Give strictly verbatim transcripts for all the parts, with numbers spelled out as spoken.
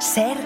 Ser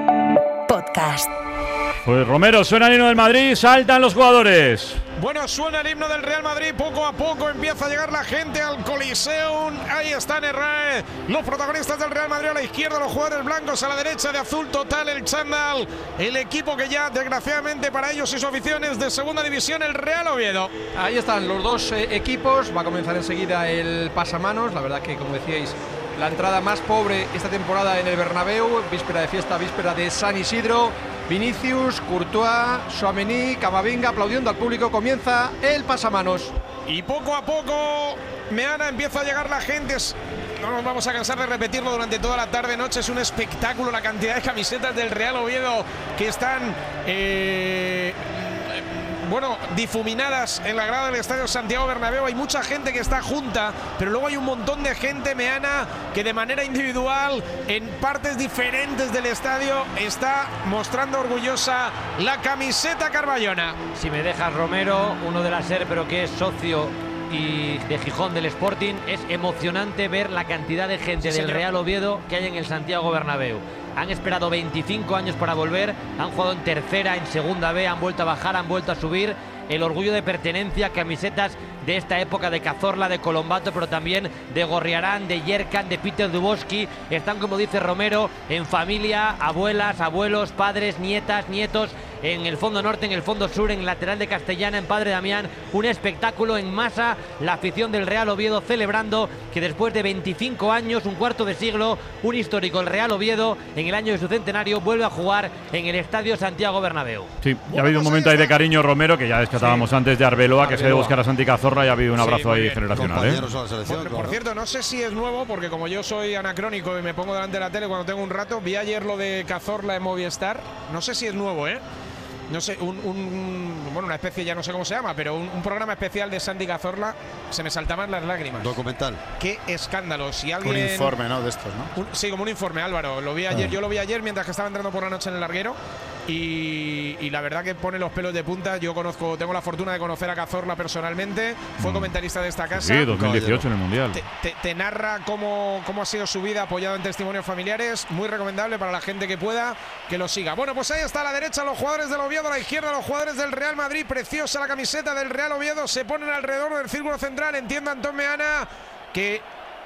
Podcast. Pues Romero, suena el himno del Madrid, saltan los jugadores. Bueno, suena el himno del Real Madrid, poco a poco empieza a llegar la gente al Coliseum. Ahí están Herrera, los protagonistas del Real Madrid a la izquierda, los jugadores blancos a la derecha, de azul total el chándal. El equipo que ya, desgraciadamente para ellos y su afición, es de segunda división, el Real Oviedo. Ahí están los dos eh, equipos, va a comenzar enseguida el pasamanos. La verdad que, como decíais, la entrada más pobre esta temporada en el Bernabéu, víspera de fiesta, víspera de San Isidro. Vinicius, Courtois, Tchouaméni, Camavinga aplaudiendo al público. Comienza el pasamanos. Y poco a poco, Meana, empieza a llegar la gente. No nos vamos a cansar de repetirlo durante toda la tarde-noche. Es un espectáculo la cantidad de camisetas del Real Oviedo que están eh, bueno, difuminadas en la grada del Estadio Santiago Bernabéu. Hay mucha gente que está junta, pero luego hay un montón de gente, Meana, que de manera individual, en partes diferentes del estadio, está mostrando orgullosa la camiseta carballona. Si me dejas, Romero, uno de la SER, pero que es socio y de Gijón del Sporting, es emocionante ver la cantidad de gente sí, del Real Oviedo que hay en el Santiago Bernabéu. Han esperado veinticinco años para volver, han jugado en tercera, en segunda B, han vuelto a bajar, han vuelto a subir. El orgullo de pertenencia, camisetas de esta época de Cazorla, de Colombato, pero también de Gorriarán, de Yerkan, de Peter Dubovsky. Están, como dice Romero, en familia, abuelas, abuelos, padres, nietas, nietos, en el fondo norte, en el fondo sur, en el lateral de Castellana, en Padre Damián. Un espectáculo en masa, la afición del Real Oviedo celebrando que después de veinticinco años, un cuarto de siglo, un histórico, el Real Oviedo, en el año de su centenario, vuelve a jugar en el Estadio Santiago Bernabéu. Sí, ya ha habido un momento ahí de cariño, Romero, que ya descartábamos sí. antes de Arbeloa, Arbeloa, que se debe buscar a Santi Cazorla, y ha habido un abrazo sí, ahí generacional. ¿eh? Por, por claro. cierto, no sé si es nuevo, porque como yo soy anacrónico y me pongo delante de la tele cuando tengo un rato, vi ayer lo de Cazorla en Movistar, no sé si es nuevo, ¿eh? No sé, un, un, bueno, una especie, ya no sé cómo se llama, pero un, un programa especial de Santi Cazorla, se me saltaban las lágrimas. Documental. Qué escándalo. Si alguien, un informe, ¿no? De estos, ¿no? Un, sí, como un informe, Álvaro. Lo vi ayer, ah. yo lo vi ayer mientras que estaba entrando por la noche en el larguero. Y, y la verdad que pone los pelos de punta. Yo conozco, tengo la fortuna de conocer a Cazorla personalmente. Fue mm. comentarista de esta casa. Sí, dos mil dieciocho en el Mundial. Te, te, te narra cómo, cómo ha sido su vida, apoyado en testimonios familiares. Muy recomendable para la gente que pueda que lo siga. Bueno, pues ahí está a la derecha los jugadores del Oviedo, a la izquierda los jugadores del Real Madrid. Preciosa la camiseta del Real Oviedo. Se ponen alrededor del círculo central. Entienda Antón Meana que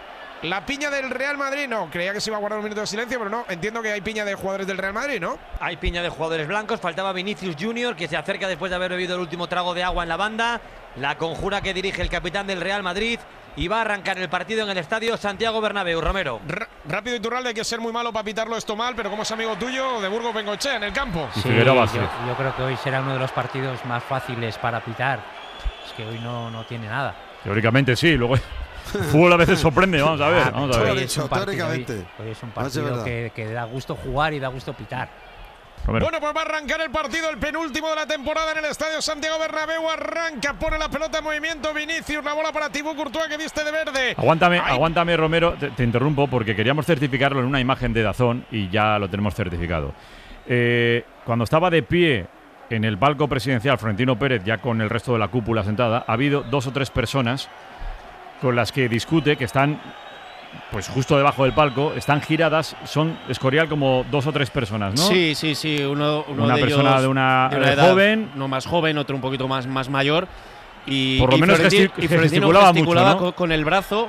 la piña del Real Madrid, no, creía que se iba a guardar un minuto de silencio, pero no, entiendo que hay piña de jugadores del Real Madrid, ¿no? Hay piña de jugadores blancos, faltaba Vinicius Junior, que se acerca después de haber bebido el último trago de agua en la banda. La conjura que dirige el capitán del Real Madrid y va a arrancar el partido en el Estadio Santiago Bernabéu. Romero. R rápido Iturralde, hay que ser muy malo para pitarlo esto mal, pero como es amigo tuyo, de Burgos Bengoechea en el campo. Sí, yo, yo creo que hoy será uno de los partidos más fáciles para pitar. Es que hoy no, no tiene nada. Teóricamente sí, luego... Fútbol a veces sorprende, vamos a ver. Ah, vamos a ver. Hoy es un partido, hoy, hoy es un partido que, que da gusto jugar y da gusto pitar. Romero. Bueno, pues va a arrancar el partido, el penúltimo de la temporada en el Estadio Santiago Bernabéu. Arranca, pone la pelota en movimiento Vinicius, la bola para Thibaut Courtois, que viste de verde. Aguántame, Ay. aguántame Romero, te, te interrumpo porque queríamos certificarlo en una imagen de Dazón y ya lo tenemos certificado. Eh, cuando estaba de pie en el palco presidencial Florentino Pérez, ya con el resto de la cúpula sentada, ha habido dos o tres personas con las que discute, que están pues justo debajo del palco, están giradas, son Escorial como dos o tres personas, ¿no? Sí, sí, sí, uno, uno una de persona ellos de una, de una edad joven, uno más joven, otro un poquito más, más mayor, y por lo y menos Florentino, gestic y Florentino gesticulaba, gesticulaba mucho, ¿no? con, con el brazo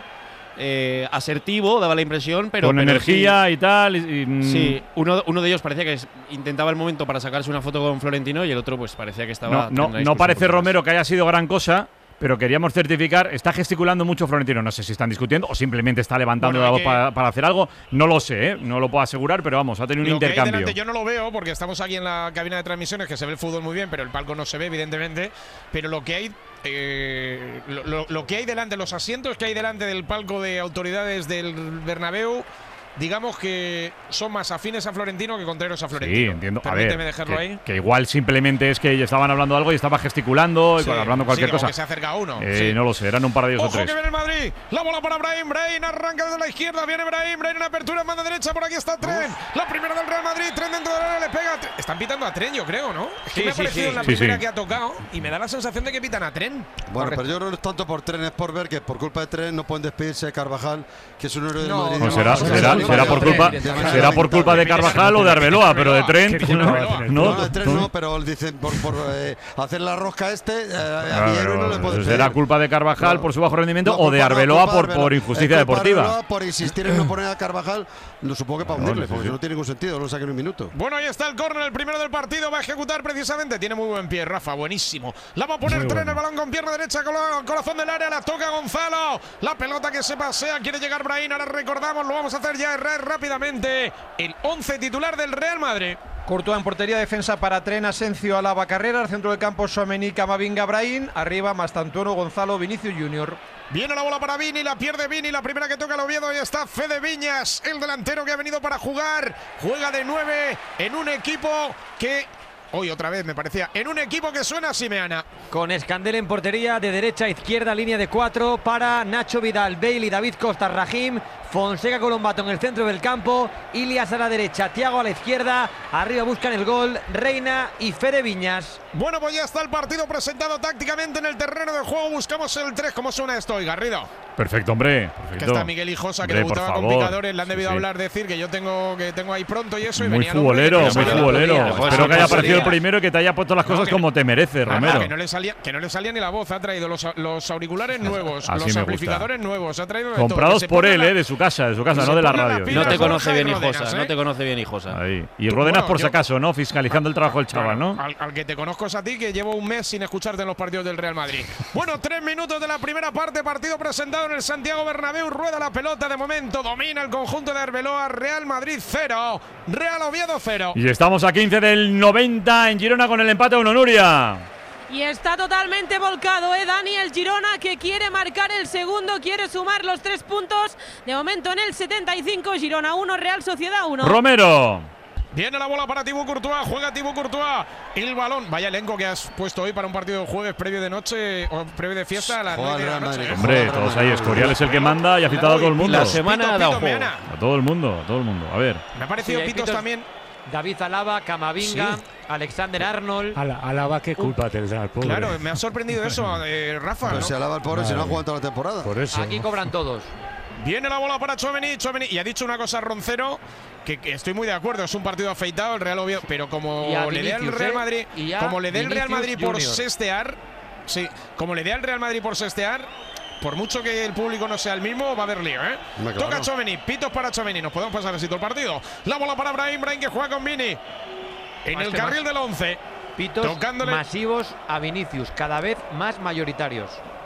eh, asertivo, daba la impresión, pero con pero energía sí, y tal. Y, y, sí, uno, uno de ellos parecía que intentaba el momento para sacarse una foto con Florentino y el otro pues parecía que estaba. No, no, no parece Romero que haya sido gran cosa. Pero queríamos certificar, está gesticulando mucho Florentino. No sé si están discutiendo o simplemente está levantando bueno, la voz que... para, para hacer algo. No lo sé, ¿eh? No lo puedo asegurar, pero vamos, ha tenido un lo intercambio. Que hay delante, yo no lo veo porque estamos aquí en la cabina de transmisiones, que se ve el fútbol muy bien, pero el palco no se ve, evidentemente. Pero lo que hay, eh, lo, lo, lo que hay delante, los asientos que hay delante del palco de autoridades del Bernabéu, digamos que son más afines a Florentino que contrarios a Florentino. Sí, entiendo. Permíteme a ver, dejarlo que, ahí. Que igual simplemente es que estaban hablando algo y estaba gesticulando, sí, y hablando cualquier sí, cosa. Que se acerca uno. Eh, sí. No lo sé, eran un par de ellos Ojo o tres. Que viene el Madrid. La bola para Brahim. Brahim arranca desde la izquierda. Viene Brahim. Brahim en apertura en banda derecha. Por aquí está Tren. Uf. La primera del Real Madrid. Tren dentro del área le pega. Están pitando a Tren, yo creo, ¿no? Es que sí, me ha sí, parecido sí. la sí, primera sí. que ha tocado y me da la sensación de que pitan a Tren. Bueno, Correcto. pero yo creo que no es tanto por Tren, es por ver que por culpa de Tren no pueden despedirse de Carvajal, que es un héroe del no, Madrid. No, no, será, no, será, será por culpa, será por culpa de Carvajal o de Arbeloa, pero de Trent no, no, no, de Trent no, pero dicen por, por eh, hacer la rosca este, eh, a Villarreal no le puede será culpa de Carvajal por su bajo rendimiento o de Arbeloa por, por injusticia deportiva. Arbeloa por insistir en no poner a Carvajal, no supongo que para hundirle, porque no tiene ningún sentido, no lo saquen un minuto. Bueno, ahí está el córner, el primero del partido, va a ejecutar precisamente, tiene muy buen pie, Rafa, buenísimo. La va a poner Trent, el balón con pierna derecha, corazón del área, la toca Gonzalo, la pelota que se pasea, quiere llegar Brahim, ahora recordamos, lo vamos a hacer ya rápidamente, el once titular del Real Madrid. Courtois en portería, defensa para Trent, Asensio, Alaba, Carrera, al centro del campo Tchouaméni, Camavinga, Brahim, arriba Mastantuono, Gonzalo, Vinicius Junior. Viene la bola para Vini, la pierde Vini, la primera que toca el Oviedo, y está Fede Viñas, el delantero que ha venido para jugar, juega de nueve en un equipo que... Hoy otra vez me parecía, en un equipo que suena a Simeana. Con Escandel en portería, de derecha a izquierda, línea de cuatro para Nacho Vidal, Bailey, David Costa, Rahim, Fonseca, Colombato en el centro del campo, Ilias a la derecha, Thiago a la izquierda, arriba buscan el gol, Reina y Fede Viñas. Bueno, pues ya está el partido presentado tácticamente en el terreno de juego, buscamos el tres, ¿cómo suena esto hoy, Garrido? Perfecto, hombre. Perfecto. Que está Miguel Hijosa, que debutaba con picadores, le han debido sí, hablar, sí. decir que yo tengo que tengo ahí pronto y eso. Y muy venía futbolero, muy futbolero. Espero que haya aparecido el primero y que te haya puesto las cosas no, como te merece, ah, Romero. Que no, le salía, que no le salía ni la voz, ha traído los, los auriculares nuevos, así los amplificadores nuevos, ha traído de comprados todo, por él, la, eh, de su casa, de su casa, no de la radio. No te conoce bien Hijosa, ¿eh? no te conoce bien Hijosa. Ahí. Y Ródenas bueno, por si yo, acaso, ¿no? Fiscalizando el trabajo del chaval, ¿no? Al, al que te conozco es a ti, que llevo un mes sin escucharte en los partidos del Real Madrid. Bueno, tres minutos de la primera parte, partido presentado en el Santiago Bernabéu, rueda la pelota de momento, domina el conjunto de Arbeloa, Real Madrid cero, Real Oviedo cero. Y estamos a quince del noventa en Girona con el empate a uno, Nuria. Y está totalmente volcado, ¿eh? Dani, el Girona, que quiere marcar el segundo, quiere sumar los tres puntos. De momento en el setenta y cinco, Girona uno, Real Sociedad uno. Romero. Viene la bola para Thibaut Courtois, juega Thibaut Courtois, el balón, vaya elenco que has puesto hoy para un partido de jueves previo de noche o previo de fiesta a las nueve de la noche. Hombre, todos ahí, Escorial es el que manda y ha citado a todo el mundo. La semana ha dado juego. A todo el mundo, a todo el mundo. A ver. Me ha parecido sí, pitos, pitos también. David Alaba, Camavinga, sí. Alexander Arnold. Ala, Alaba, qué culpa tendrá el pobre. Claro, me ha sorprendido eso, eh, Rafa. Pero ¿no? si Alaba el pobre, si no ha jugado toda la temporada. Por eso. Aquí cobran todos. Viene la bola para Tchouaméni, Tchouaméni. Y ha dicho una cosa Roncero, que, que estoy muy de acuerdo, es un partido afeitado el Real Oviedo, pero como le dé al Real Madrid, ¿eh? como le dé el Real Madrid por Junior. sestear, sí, como le dé al Real Madrid por sestear, por mucho que el público no sea el mismo, va a haber lío, ¿eh? Claro. Toca Tchouaméni, pitos para Tchouaméni, nos podemos pasar así todo el partido. La bola para Brahim, Brahim que juega con Vini. En más el carril más. del once. Pitos tocándole. Masivos a Vinicius, cada vez más mayoritarios.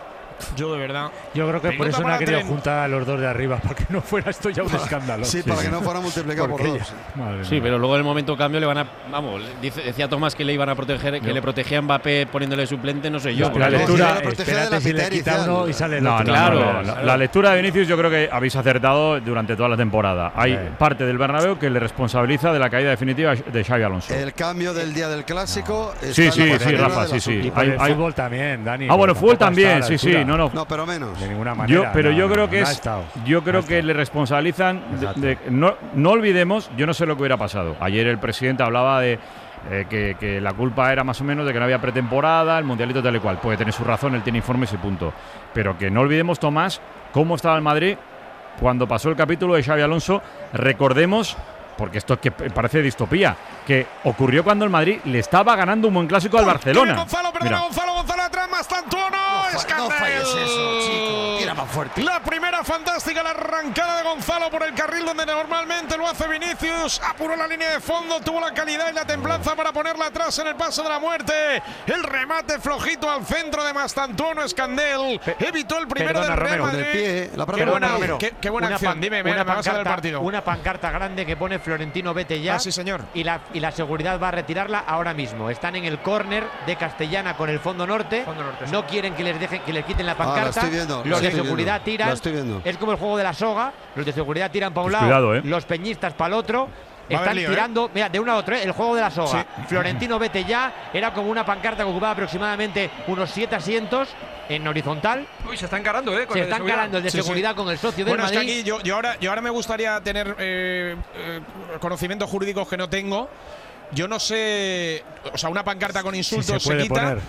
Yo de verdad. Yo creo que por eso no ha querido juntar a los dos de arriba, para que no fuera esto ya un escándalo. Sí, sí para sí. que no fuera multiplicado por dos. Ya, sí, pero luego en el momento cambio le van a. Vamos, dice, decía Tomás que le iban a proteger, que yo. le protegía a Mbappé poniéndole suplente, no sé yo. La, la lectura. No, espérate si le quita uno y sale el no, otro. No, claro. No, no, la, la lectura de Vinicius yo creo que habéis acertado durante toda la temporada. Hay sí. parte del Bernabéu que le responsabiliza de la caída definitiva de Xabi Alonso. El cambio del día del clásico. No. Sí, sí, sí, Rafa, sí, sí. Y hay, el fútbol también, Dani. Ah, bueno, fútbol también, sí, sí. No, no. No, pero menos. De ninguna manera. Yo, pero no, yo creo no, que no es, yo creo no que le responsabilizan. De, de, no, no olvidemos, yo no sé lo que hubiera pasado. Ayer el presidente hablaba de eh, que, que la culpa era más o menos de que no había pretemporada, el mundialito tal y cual. Puede tener su razón, él tiene informes y punto. Pero que no olvidemos, Tomás, cómo estaba el Madrid cuando pasó el capítulo de Xabi Alonso. Recordemos, porque esto es que parece distopía, que ocurrió cuando el Madrid le estaba ganando un buen clásico al Barcelona. Gonzalo, perdona, Gonzalo, Gonzalo atrás, Mastantuono. No, no falles eso, chico. Tira más fuerte. La primera fantástica, la arrancada de Gonzalo por el carril donde normalmente lo hace Vinicius. Apuró la línea de fondo, tuvo la calidad y la templanza para ponerla atrás en el paso de la muerte. El remate flojito al centro de Mastantuono, Escandel. Evitó el primero Perdona, del Real Romero, Madrid. Pie, la qué buena, Romero. Qué, qué buena acción. Dime, una me vas a ver el pancarta, partido. Una pancarta grande que pone Florentino, vete ya. Ah, sí, señor. Y la, y la seguridad va a retirarla ahora mismo. Están en el córner de Castellana con el fondo norte. Fondo norte sí. No quieren que les dejen que les quiten la pancarta. Ah, la estoy viendo, los la de seguridad viendo. tiran. La estoy viendo. Es como el juego de la soga. Los de seguridad tiran para un pues lado, cuidado, ¿eh? los peñistas para el otro. Va Están lío, tirando, ¿eh? mira, de una a otra, ¿eh? El juego de la soga. Sí. Florentino, vete ya. Era como una pancarta que ocupaba aproximadamente unos siete asientos en horizontal. Uy, se está encarando, ¿eh? Con se el está encarando el de sí, seguridad sí. con el socio bueno, del Madrid. Es que aquí yo, yo, ahora, yo ahora me gustaría tener eh, eh, conocimientos jurídicos que no tengo. Yo no sé, o sea, una pancarta con insultos sí, se, se quita. Poner.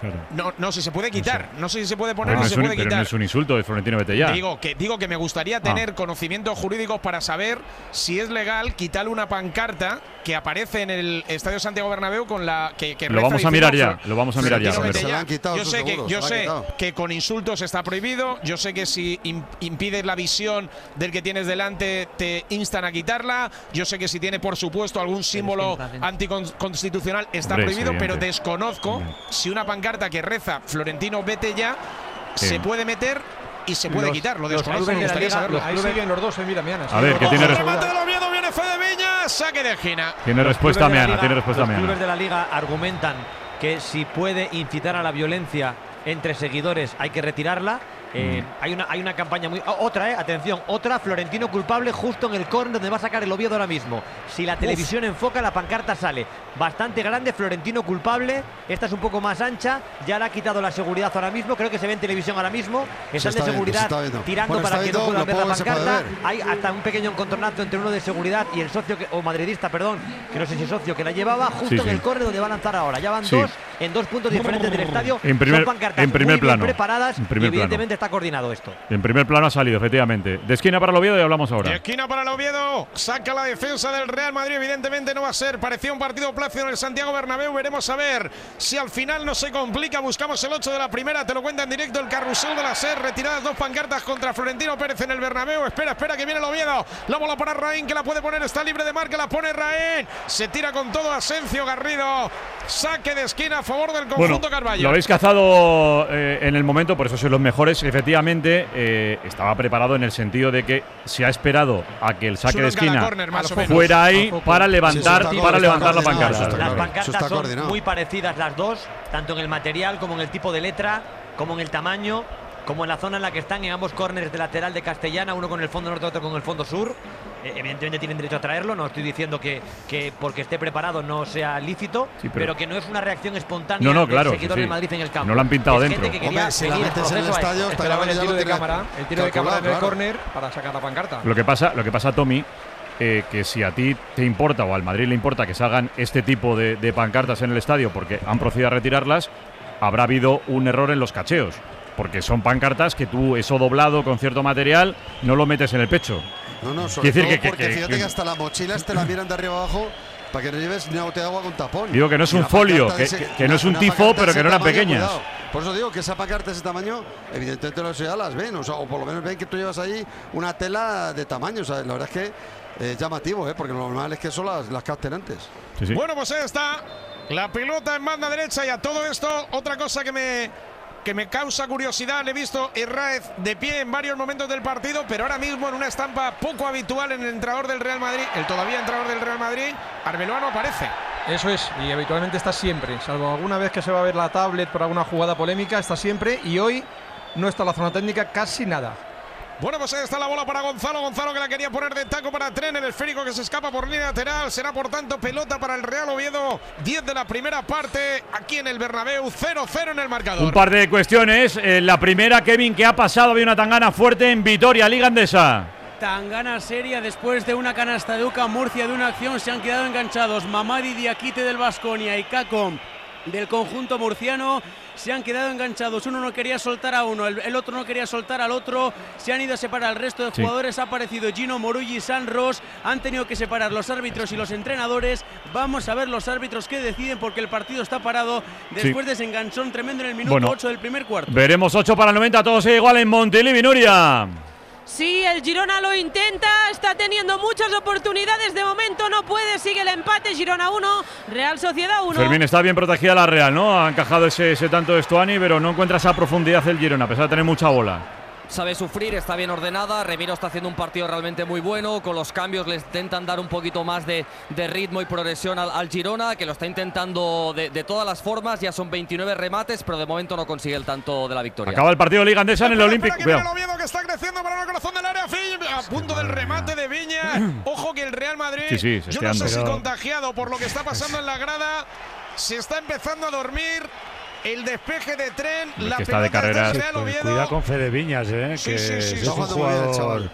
Claro. No, no, si se puede quitar. No sé si se puede poner Pero o no, si es se un, puede pero quitar. no es un insulto de Florentino, vete ya. Digo que, digo que me gustaría tener Ah. conocimientos jurídicos para saber si es legal quitarle una pancarta que aparece en el Estadio Santiago Bernabéu con la que, que Lo reza vamos a diciendo mirar ya, Flo- lo vamos a mirar ya, Florentino, Romero. vete Se la ya. han quitado, Yo eso sé, que, seguro, yo se la han sé quitado. que con insultos está prohibido. Yo sé que si im- impides la visión del que tienes delante te instan a quitarla. Yo sé que si tiene, por supuesto, algún símbolo anticonstitucional está Hombre, es prohibido, pero evidente. desconozco Hombre. si una pancarta que reza Florentino vete ya Sí. se puede meter y se puede Los- quitar. Lo los desconozco, clubes me de la gustaría Liga, saberlo. los Ahí clubes- siguen los dos, eh, mira, Miana. A ver, que tiene, Ojo, res- remate del Oviedo, viene Fede Viña, saque de esquina. tiene respuesta Los clubes de la Meana, Liga- tiene respuesta Los Meana. clubes de la Liga argumentan que si puede incitar a la violencia entre seguidores hay que retirarla. Eh, hay, una, hay una campaña muy... oh, otra, eh, atención, otra, Florentino culpable justo en el córner donde va a sacar el Oviedo ahora mismo. Si la televisión enfoca, la pancarta sale. Bastante grande, Florentino culpable. Esta es un poco más ancha, ya le ha quitado la seguridad ahora mismo. Creo que se ve en televisión ahora mismo. Se Están de está viendo, seguridad se está viendo. tirando Bueno, para está que no viendo puedan ver lo la poco que se puede pancarta. ver. Hay hasta un pequeño encontronazo entre uno de seguridad y el socio, que, o madridista, perdón, que no sé si es socio, que la llevaba justo Sí, en sí. el córner donde va a lanzar ahora. Ya van Sí. dos en dos puntos diferentes del estadio. En primer- Son pancartas en primer muy bien plano. preparadas En y primer plano. evidentemente está coordinado esto. En primer plano ha salido, efectivamente. De esquina para el Oviedo y hablamos De ahora. esquina para el Oviedo, saca la defensa del Real Madrid, evidentemente no va a ser, parecía un partido plácido en el Santiago Bernabéu, veremos a ver si al final no se complica, buscamos el ocho de la primera, te lo cuenta en directo el carrusel de la S E R, retiradas dos pancartas contra Florentino Pérez en el Bernabéu, espera, espera que viene el Oviedo, la bola para Raín que la puede poner, está libre de marca, la pone Raín, se tira con todo Asencio Garrido, saque de esquina a favor del Bueno, conjunto Carballo. lo habéis cazado eh, en el momento, por eso sois los mejores. Efectivamente, eh, estaba preparado en el sentido de que se ha esperado a que el saque uno de en cada esquina córner, más o menos. fuera ahí Al foco. para Sí, levantar, eso está para coordinado, levantar la está pancarta. coordinado, Las Claro, eso pancartas está son coordinado. muy parecidas las dos, tanto en el material como en el tipo de letra, como en el tamaño, como en la zona en la que están, en ambos córneres de lateral de Castellana, uno con el fondo norte, otro con el fondo sur. Eh, evidentemente tienen derecho a traerlo, no estoy diciendo que, que porque esté preparado no sea lícito, Sí, pero, pero- que no es una reacción espontánea No, no, del claro, seguidor sí, sí. del Madrid en el campo. No lo han pintado Es dentro. gente que quería Hombre, si la seguir metes en el proceso a estadio, esto. está Esperaban claro el que ya tiro lo de tiene cámara, el tiro de cámara en el calculado, córner para sacar la pancarta. Lo que pasa, lo que pasa, Tommy, eh, que si a ti te importa o al Madrid le importa que se hagan este tipo de, de pancartas en el estadio porque han procedido a retirarlas, habrá habido un error en los cacheos. Porque son pancartas que tú, eso doblado con cierto material, no lo metes en el pecho. No, no, sobre Quiere decir todo que- porque que- fíjate que- que hasta las mochilas te la miran de arriba abajo para que no lleves ni una botella de agua con tapón. Digo que no es Y un la folio, pancarta de que- ese- que- que no es un una tifo, pancarta pero de que ese no eran tamaño, pequeñas. cuidado. Por eso digo que esa pancarta de ese tamaño, evidentemente los ya las ven, o, sea, o por lo menos ven que tú llevas ahí una tela de tamaño. O sea, la verdad es que es llamativo, ¿eh? Porque lo normal es que son las, las capten antes. Sí, sí. Bueno, pues ahí está la pelota en banda derecha y a todo esto, otra cosa que me, que me causa curiosidad, le he visto Herráez de pie en varios momentos del partido, pero ahora mismo en una estampa poco habitual en el entrenador del Real Madrid, el todavía entrenador del Real Madrid, Arbeloa no aparece. Eso es, y habitualmente está siempre, salvo alguna vez que se va a ver la tablet por alguna jugada polémica, está siempre, y hoy no está en la zona técnica casi nada. Bueno, pues ahí está la bola para Gonzalo. Gonzalo que la quería poner de taco para Tren. El esférico que se escapa por línea lateral. Será por tanto pelota para el Real Oviedo. diez de la primera parte. Aquí en el Bernabéu. cero cero en el marcador. Un par de cuestiones. Eh, la primera, Kevin, ¿qué ha pasado? Había una tangana fuerte en Vitoria, Liga Andesa. Tangana seria después de una canasta de Uca Murcia de una acción. Se han quedado enganchados Mamadi Diakite del Baskonia y Kako del conjunto murciano. Se han quedado enganchados, uno no quería soltar a uno, el, el otro no quería soltar al otro, se han ido a separar al resto de Sí. jugadores, ha aparecido Gino Morulli y San Ross, han tenido que separar los árbitros y los entrenadores. Vamos a ver los árbitros que deciden porque el partido está parado después Sí. de ese enganchón tremendo en el minuto Bueno, ocho del primer cuarto. Veremos ocho para el noventa, todo sigue igual en Montilivi, Nuria. Sí, el Girona lo intenta, está teniendo muchas oportunidades, de momento no puede, sigue el empate, Girona uno, Real Sociedad uno. Fermín, está bien protegida la Real, ¿no? Ha encajado ese, ese tanto de Stuani, pero no encuentra esa profundidad el Girona, a pesar de tener mucha bola. Sabe sufrir, está bien ordenada. Remiro está haciendo un partido realmente muy bueno. Con los cambios les intentan dar un poquito más de, de ritmo y progresión al, al Girona, que lo está intentando de, de todas las formas. Ya son veintinueve remates, pero de momento no consigue el tanto de la victoria. Acaba el partido Liga Andesa en el Olímpico. Que viene el Oviedo que está creciendo para el corazón del área. A punto del remate de Viña. Ojo que el Real Madrid, Sí, sí, se yo no está sé si dando. contagiado por lo que está pasando en la grada, se está empezando a dormir. El despeje de Tren, Hombre, la que está de pelota carreras. del Real Oviedo. Cuidado con Fede Viñas, ¿eh? Sí, que sí, sí, es está un jugando muy bien el jugador chaval.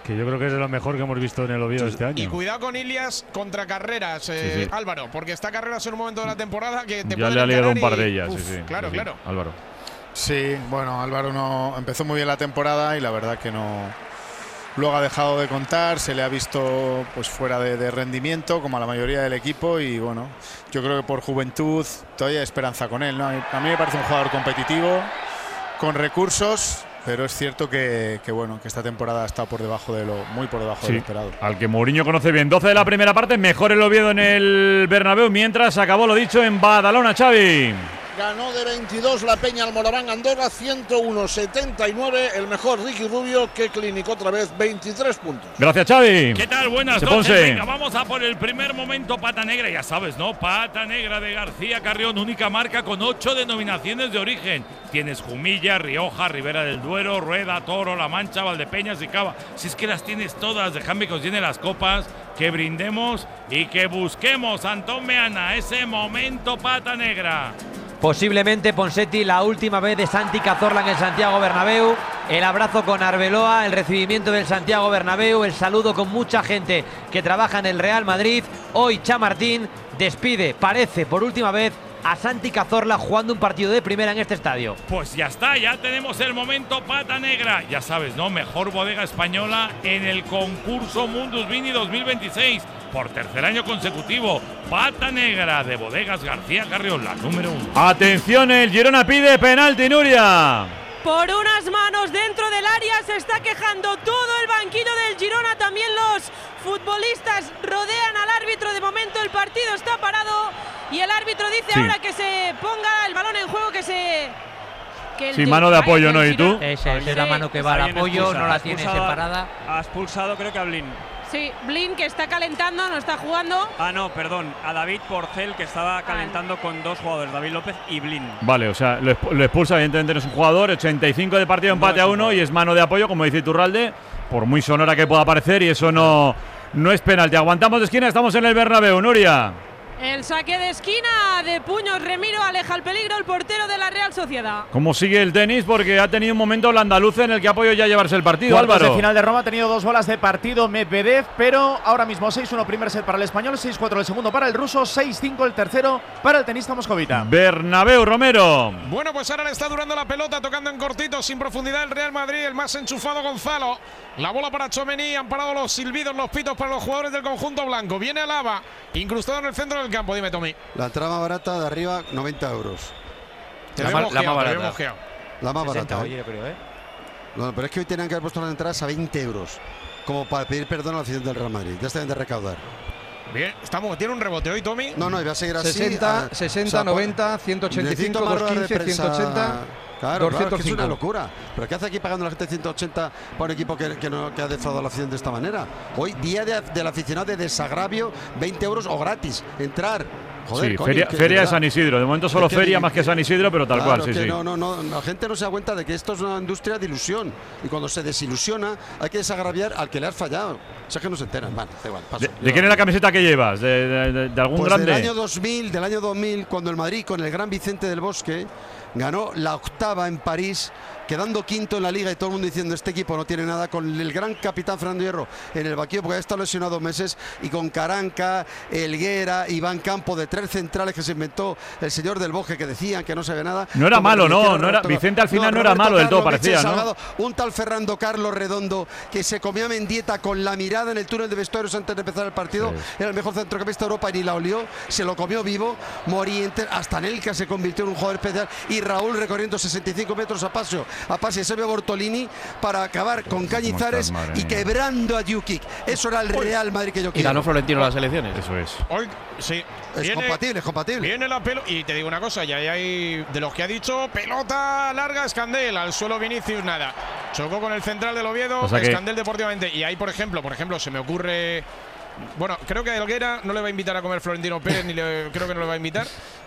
Que yo creo que es de lo mejor que hemos visto en el Oviedo este año. Y cuidado con Ilias contra Carreras, eh, sí, sí. Álvaro, porque está Carreras en un momento de la temporada que te ya puede le ha liado un y, par de ellas. uf, sí, sí, claro, sí, sí. claro. Álvaro. Sí, bueno, Álvaro no empezó muy bien la temporada y la verdad que no. Luego ha dejado de contar, se le ha visto pues fuera de, de rendimiento, como a la mayoría del equipo, y bueno, yo creo que por juventud todavía hay esperanza con él, ¿no? A mí me parece un jugador competitivo, con recursos, pero es cierto que, que bueno, que esta temporada ha estado por debajo de lo, muy por debajo Sí, de lo esperado. al que Mourinho conoce bien. doce de la primera parte, mejor el Oviedo en el Bernabéu, mientras acabó lo dicho en Badalona, Xavi. Ganó de veintidós la Peña al Moraván Andorra, ciento uno setenta y nueve. El mejor Ricky Rubio, que clinicó otra vez veintitrés puntos. Gracias, Xavi. ¿Qué tal? Buenas Se noches. Ponce. Venga, vamos a por el primer momento pata negra. Ya sabes, ¿no? Pata negra de García Carrión, única marca con ocho denominaciones de origen. Tienes Jumilla, Rioja, Ribera del Duero, Rueda, Toro, La Mancha, Valdepeñas y Cava. Si es que las tienes todas, déjame que os llene las copas, que brindemos y que busquemos, Antón Meana, ese momento pata negra. Posiblemente, Ponseti, la última vez de Santi Cazorla en el Santiago Bernabéu. El abrazo con Arbeloa, el recibimiento del Santiago Bernabéu, el saludo con mucha gente que trabaja en el Real Madrid. Hoy Chamartín despide, parece por última vez, a Santi Cazorla jugando un partido de primera en este estadio. Pues ya está, ya tenemos el momento pata negra. Ya sabes, ¿no? Mejor bodega española en el concurso Mundus Vini dos mil veintiséis. Por tercer año consecutivo, pata negra de Bodegas García Carrión, la número uno. Atención, el Girona pide penalti, Nuria. Por unas manos dentro del área se está quejando todo el banquillo del Girona. También los futbolistas rodean al árbitro. De momento el partido está parado y el árbitro dice Sí. ahora que se ponga el balón en juego, que se... Que el Sí, Gi- mano de Ay, apoyo, el ¿no? ¿Y tú? Girona- Esa es la Sí. mano que va al apoyo, no la tiene expulsado- separada. Ha expulsado creo que a Blin. Sí, Blin, que está calentando, no está jugando. Ah, no, perdón, a David Porcel, que estaba calentando con dos jugadores, David López y Blin. Vale, o sea, lo, exp- lo expulsa, evidentemente no es un jugador. ochenta y cinco de partido, empate No es a un uno jugador. y es mano de apoyo, como dice Iturralde, por muy sonora que pueda parecer, y eso no, no es penalti. Aguantamos de esquina, estamos en el Bernabéu, Nuria. El saque de esquina de puños, Remiro aleja el peligro, el portero de la Real Sociedad. ¿Cómo sigue el tenis? Porque ha tenido un momento el andaluz en el que ha podido ya llevarse el partido, Cuartos Álvaro. de final de Roma ha tenido dos bolas de partido Medvedev, pero ahora mismo seis uno primer set para el español, seis cuatro el segundo para el ruso, seis cinco el tercero para el tenista moscovita. Bernabéu, Romero. Bueno, pues ahora le está durando la pelota, tocando en cortito, sin profundidad el Real Madrid, el más enchufado Gonzalo. La bola para Tchouaméni, han parado los silbidos, los pitos para los jugadores del conjunto blanco. Viene Alaba, incrustado en el centro del campo, dime Tommy. La entrada más barata de arriba, noventa euros. Te La veo ma- mojeado, la más te veo barata. mojeado. La más sesenta, barata. oye, ¿eh? creo, ¿eh? No, pero es que hoy tenían que haber puesto las entradas a veinte euros. Como para pedir perdón a la afición del Real Madrid. Ya está bien de recaudar. Bien, estamos, tiene un rebote hoy, Tommy. No, no, iba a seguir así. sesenta, a- sesenta, o sea, por- noventa, ciento ochenta y cinco, necesito más ruedas de doscientos quince, prensa. ciento ochenta, Claro, claro, es que es doscientos cinco. una locura. ¿Pero qué hace aquí pagando la gente ciento ochenta para un equipo que, que, no, que ha defraudado la afición de esta manera? Hoy, día de, del aficionado de desagravio, veinte euros o gratis. Entrar. Joder, Sí, coño, feria, que feria de verdad. San Isidro. De momento solo Es que feria di- más que San Isidro, pero tal Claro, cual, sí, que sí. No, no, no, la gente no se da cuenta de que esto es una industria de ilusión. Y cuando se desilusiona, hay que desagraviar al que le has fallado. O sea que no se enteran. Vale, da igual, paso. ¿De, de quién es la camiseta que llevas? ¿De, de- de- de algún Pues grande? del año dos mil, del año dos mil, cuando el Madrid con el gran Vicente del Bosque ganó la octava en París, quedando quinto en la liga y todo el mundo diciendo este equipo no tiene nada, con el gran capitán Fernando Hierro en el banquillo porque había estado lesionado dos meses, y con Caranca, Helguera, Iván Campo, de tres centrales que se inventó el señor del Bosque, que decían que no se ve nada. No era Como malo, le no, hicieron no era- Roberto- Vicente al final no era Roberto malo del todo, Carlos, parecía, Michel ¿no? Salgado, un tal Fernando Carlos Redondo que se comía Mendieta con la mirada en el túnel de vestuarios antes de empezar el partido. Era el mejor centrocampista de Europa y ni la olió. Se lo comió vivo. Morientes, hasta Nelka se convirtió en un jugador especial. Y Raúl recorriendo sesenta y cinco metros a paso, a pase Sergio Bortolini para acabar con Cañizares estás, madre y mía? quebrando a Jukic. Eso era el Real Madrid que yo Y quiero. ganó Florentino las elecciones. Eso es. Hoy, sí. Es compatible, es compatible. Viene la pelota. Y te digo una cosa, ya hay de los que ha dicho, pelota larga, Escandel. Al suelo Vinicius, nada. Chocó con el central del Oviedo, O sea que- Escandel deportivamente. Y ahí, por ejemplo, por ejemplo, se me ocurre. Bueno, creo que a Helguera no le va a invitar a comer Florentino Pérez, ni le, creo que no le va a invitar.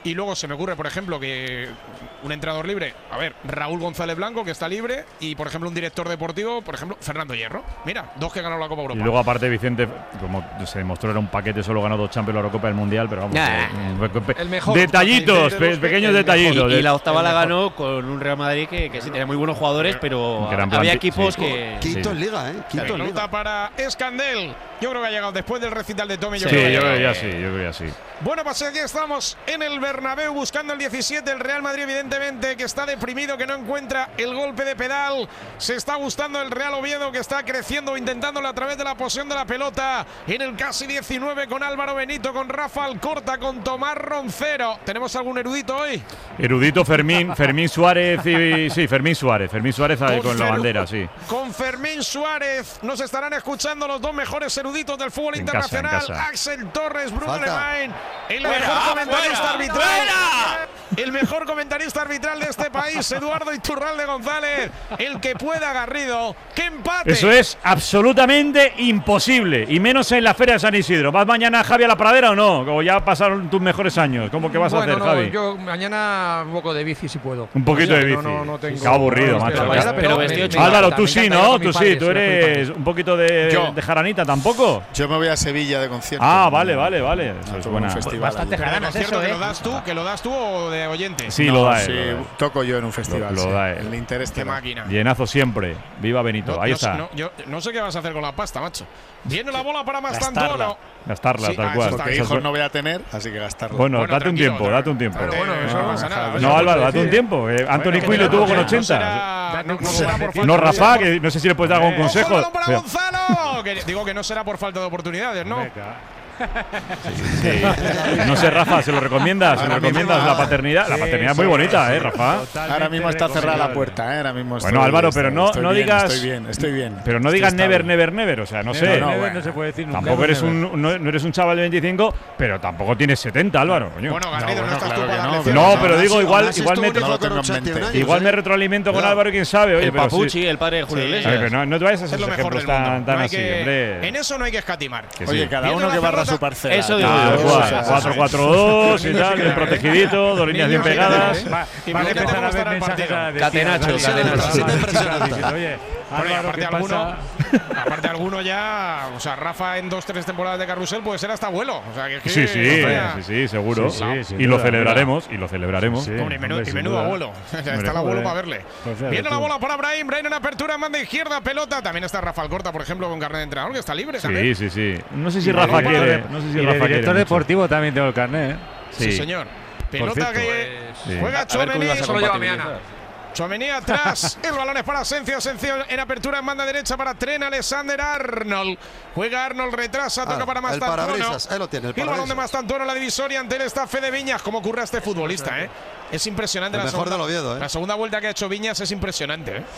Y luego se me ocurre, por ejemplo, que un entrenador libre, a ver, Raúl González Blanco, que está libre, y por ejemplo un director deportivo, por ejemplo, Fernando Hierro. Mira, dos que ganó la Copa Europa. Y luego aparte Vicente, como se demostró, era un paquete, solo ganó dos Champions, la Eurocopa del Mundial, pero vamos, Nah. eh, El mejor. detallitos, pe pequeños detallitos. Y, y la octava la ganó con un Real Madrid que, que sí tenía muy buenos jugadores, pero había equipos sí. que… Quinto Sí. en Liga, ¿eh? Quinto en Pelota Liga. para Escandel. Yo creo que ha llegado después del recital de Tommy. Sí, Yo creo que yo ha creo que llegado. ya sí, yo creo que ya sí. Bueno, pues aquí estamos en el Bernabéu buscando el diecisiete. El Real Madrid, evidentemente, que está deprimido, que no encuentra el golpe de pedal. Se está gustando el Real Oviedo, que está creciendo, intentándolo a través de la posesión de la pelota. En el casi diecinueve con Álvaro Benito, con Rafa Alcorta, con Tomás Roncero. ¿Tenemos algún erudito hoy? Erudito Fermín, Fermín Suárez y sí, Fermín Suárez, Fermín Suárez ahí con la Feru- bandera, sí. Con Fermín Suárez nos estarán escuchando los dos mejores eruditos del fútbol En casa, internacional. en casa. Axel Torres, Bruno Falta. Lemain, el Fuera, mejor comentarista fuera, arbitral. fuera. El mejor comentarista arbitral de este país, Eduardo Iturralde González. El que pueda, Garrido. ¡Qué empate! Eso es absolutamente imposible, y menos en la Feria de San Isidro. ¿Vas mañana, Javi, a la pradera o no? O ya pasaron tus mejores años. ¿Cómo que vas bueno, a hacer, no, Javi? Yo mañana un poco de bici si puedo. Un poquito de No, bici. No, no tengo, Qué aburrido, no, macho. mañana, Pero pero vestido me- chico. me Álvaro, encanta, tú me sí, encanta ir ¿no? con mi Tú padre, sí, tú sí, voy con mi eres padre. un poquito de, Yo. de jaranita, ¿tampoco? Yo me voy a Sevilla de concierto. Ah, vale, vale, vale. Eso No, es todo buena. un festival Bastante allí. Pero de jaranas concierto, eso, que ¿eh? lo das tú, que lo das tú o de oyente. Sí, No, lo da él. sí, lo da él. toco yo en un festival. Lo- lo sí, da él. El Qué Interestelar. máquina. Llenazo siempre. Viva Benito. No, Ahí no está. sé- no, yo no sé qué vas a hacer con la pasta, macho. Viene la bola para Mastantuono. Gastarla, Sí, tal ah, cual. eso está Porque bien. hijos no voy a tener, así que gastarlo. Bueno, Bueno, date un tranquilo, tiempo, tranquilo. date un tiempo. Pero bueno, eso no pasa nada. No, Álvaro, date un tiempo. eh, Anthony Bueno, Quinn lo tuvo con no ochenta. será- no- no será por falta No, de Rafa, que no sé si le puedes dar algún ¡Ojo, el consejo. balón para Pero- Gonzalo! Que digo que no será por falta de oportunidades, ¿no? Sí. No sé, Rafa, ¿se lo recomiendas? ¿Se lo Ahora mismo recomiendas no. la paternidad? La Sí, paternidad es muy sí, bonita, sí, ¿eh, Rafa? Ahora mismo está cerrada la puerta, ¿eh? Ahora mismo Bueno, estoy- Álvaro, pero estoy- no, estoy no bien, digas. Estoy bien, estoy bien. Pero no Estoy digas never, estable. never, never. O sea, no sé. Never, no, never, bueno. no se puede decir nunca. Tampoco eres Never. un, no, no eres un chaval de veinticinco, pero tampoco tienes setenta, Álvaro. Coño. Bueno, Garrido, no, bueno, estás claro tú que para dar no, lecciones. No, pero digo, Aún igual, así igual estuvo me, un hijo No lo con tengo en ochenta y un mente. años, igual ¿eh? me retroalimento con Cuidado. Álvaro, quién sabe. Oye, El pero sí- Papuchi, el padre de Julio Sí. A ver, Iglesias. pero no, no te vayas a Es esos lo mejor ejemplos del mundo. tan, tan No hay así, que- hombre. en eso no hay que escatimar. Que Oye, sí. cada Viene uno la que barra pelota. su parcela. Eso digo Ah, yo. Eso, igual, eso, eso. cuatro cuatro dos y tal, bien protegidito, dos líneas bien Niños, pegadas. ¿eh? Va, Y va a fíjate empezar cómo a estará ver el mensajes partido. a decir, Catenacho, Dani, catenacho. diciendo, Impresionante. Oye, Bueno, y Álvaro, aparte ¿qué alguno, pasa? aparte alguno ya, o sea, Rafa en dos, tres temporadas de carrusel puede ser hasta abuelo. O sea, que es que, Sí, sí, o sea, sí, sí, seguro. Sí, sí, sin y lo duda, celebraremos, y lo celebraremos. Sí, Hombre, y menudo, hombre, y sin menudo duda. abuelo. O sea, está Hombre, el abuelo joder. para verle. Pues fíjate Viene la tú. bola para Brahim. Brahim en apertura, manda izquierda, pelota. También está Rafa Alcorta, por ejemplo, con carnet de entrenador, que está libre. Sí, también. sí, sí. No sé Y si de Rafa director quiere. de- No sé y si de Rafa quiere. director mucho. deportivo también tengo el carnet, ¿eh? Sí, señor. Pelota cierto. que Sí. juega A ver cómo Tchouaméni. ibas a Solo lleva compatibilizar. Meana. Tchouaméni atrás. El balón es para Asensio. Asensio en apertura en banda derecha para Trent Alexander-Arnold. Juega Arnold, retrasa, toca Ah, para el Mastantuono. parabrisas, ahí lo tiene, el Y el balón de parabrisas. Mastantuono, la divisoria ante el staff de Viñas. ¿Cómo ocurre a este futbolista, eh? Es impresionante. El la mejor segunda, del Oviedo, ¿eh? La segunda vuelta que ha hecho Viñas es impresionante, ¿eh?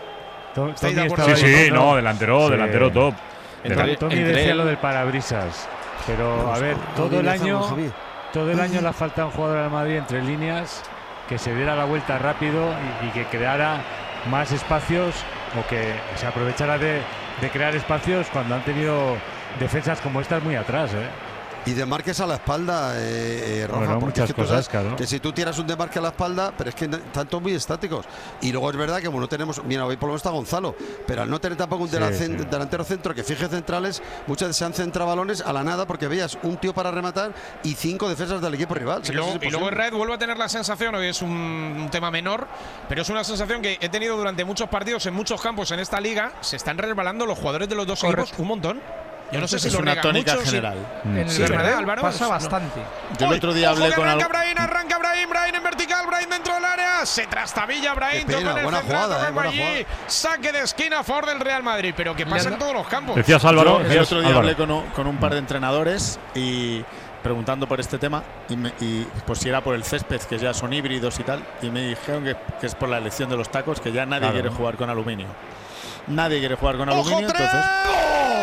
To- ¿Estáis Tommy de acuerdo? estaba Sí, sí, diciendo- no, delantero, Sí. delantero top. Entre- Tommy entre decía él- lo del parabrisas. Pero, a ver, todo el año todo el año le ha faltado un jugador al Madrid entre líneas que se diera la vuelta rápido y, y que creara más espacios o que se aprovechara de, de crear espacios cuando han tenido defensas como estas muy atrás, ¿eh? Y desmarques a la espalda, eh, eh, Rafa, Bueno, porque muchas es que tú cosas, sabes claro. que si tú tiras un desmarque a la espalda, pero es que están todos muy estáticos. Y luego es verdad que como no tenemos, mira, hoy por lo menos está Gonzalo, pero al no tener tampoco un Sí, dela- sí. cen- delantero centro que fije centrales, muchas veces se han centrado balones a la nada porque veías un tío para rematar y cinco defensas del equipo rival. Y Si luego, eso es y luego imposible. Red vuelve a tener la sensación, hoy es un, un tema menor, pero es una sensación que he tenido durante muchos partidos en muchos campos en esta liga. Se están resbalando los jugadores de los dos Correcto. equipos un montón. Yo no sé si es lo una riegan tónica mucho, si- general. En el Sí, Bernabéu ¿verdad, Álvaro? pasa No. bastante. Yo el Uy, otro día ojo hablé que con arranca algo. Brahim, arranca Brahim, Brahim en vertical, Brahim dentro del área, se trastabilla Brahim, Qué pena, toca en el buena central, jugada, toca eh, buena allí, jugada. saque de esquina a favor del Real Madrid, pero que Le pasa han en todos los campos. Decías Álvaro, Yo el decías, otro día Álvaro. hablé con un, con un par de entrenadores y preguntando por este tema y, me- y pues si era por el césped, que ya son híbridos y tal, y me dijeron que, que es por la elección de los tacos, que ya nadie Claro. quiere jugar con aluminio. Nadie quiere jugar con ¡Ojo, aluminio, Trent! entonces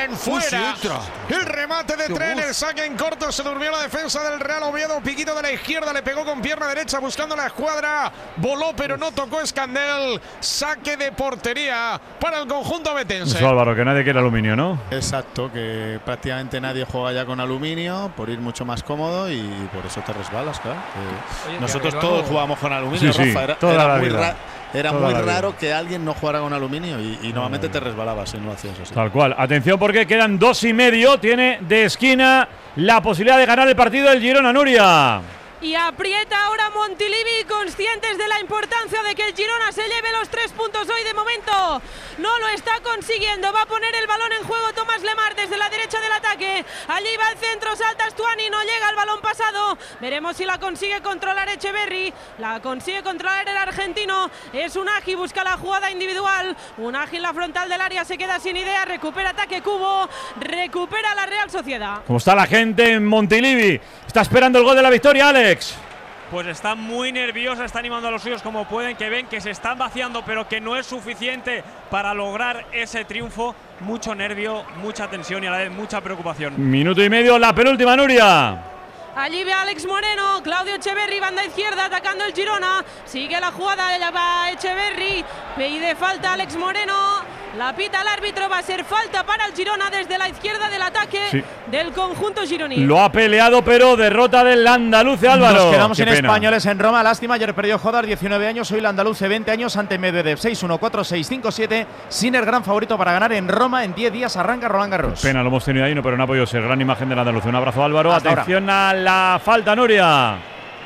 Tren fuera. Uy, sí, el remate de Qué Tren, bus. el saque en corto, se durmió la defensa del Real Oviedo. Piquito de la izquierda, le pegó con pierna derecha buscando la escuadra. Voló pero no tocó Escandel. Saque de portería para el conjunto betense. Eso, Álvaro, que nadie quiere aluminio, ¿no? Exacto, que prácticamente nadie juega ya con aluminio por ir mucho más cómodo y por eso te resbalas, claro. Que Oye, nosotros que todos no- jugamos con aluminio, Sí, sí, Rafa. Era, toda era la muy, vida. ra- era Toda muy la vida. raro que alguien no jugara con aluminio y, y normalmente te resbalabas si no hacías eso. Tal cual. Atención porque quedan dos y medio. Tiene de esquina la posibilidad de ganar el partido el Girona, Nuria. Y aprieta ahora Montilivi, conscientes de la importancia de que el Girona se lleve los tres puntos hoy. De momento no lo está consiguiendo. Va a poner el balón en juego Tomás Lemar desde la derecha del ataque. Allí va el centro, salta Stuani, no llega el balón pasado. Veremos si la consigue controlar Echeverri. La consigue controlar el argentino. Es Unagi, busca la jugada individual. Unagi en la frontal del área, se queda sin idea. Recupera ataque Cubo, recupera la Real Sociedad. ¿Cómo está la gente en Montilivi? Está esperando el gol de la victoria, Alex. Pues está muy nerviosa, está animando a los suyos como pueden, que ven que se están vaciando, pero que no es suficiente para lograr ese triunfo. Mucho nervio, mucha tensión y a la vez mucha preocupación. Minuto y medio, la penúltima, Nuria. Allí ve a Alex Moreno, Claudio Echeverri, banda izquierda, atacando el Girona. Sigue la jugada, ya va Echeverri, pide falta Alex Moreno. La pita el árbitro, va a ser falta para el Girona desde la izquierda del ataque Sí. del conjunto gironí. Lo ha peleado, pero derrota del Andaluce, Álvaro. Nos quedamos Qué en pena. españoles en Roma. Lástima, ayer perdió Jodar, diecinueve años. Hoy el Andaluce, veinte años ante Medvedev. seis uno, cuatro seis, cinco siete. Sin el gran favorito para ganar en Roma. En diez días arranca Roland Garros. Pena, lo hemos tenido ahí, no, pero no ha podido ser. Gran imagen del Andaluce. Un abrazo, Álvaro. Hasta Atención a la falta, Nuria.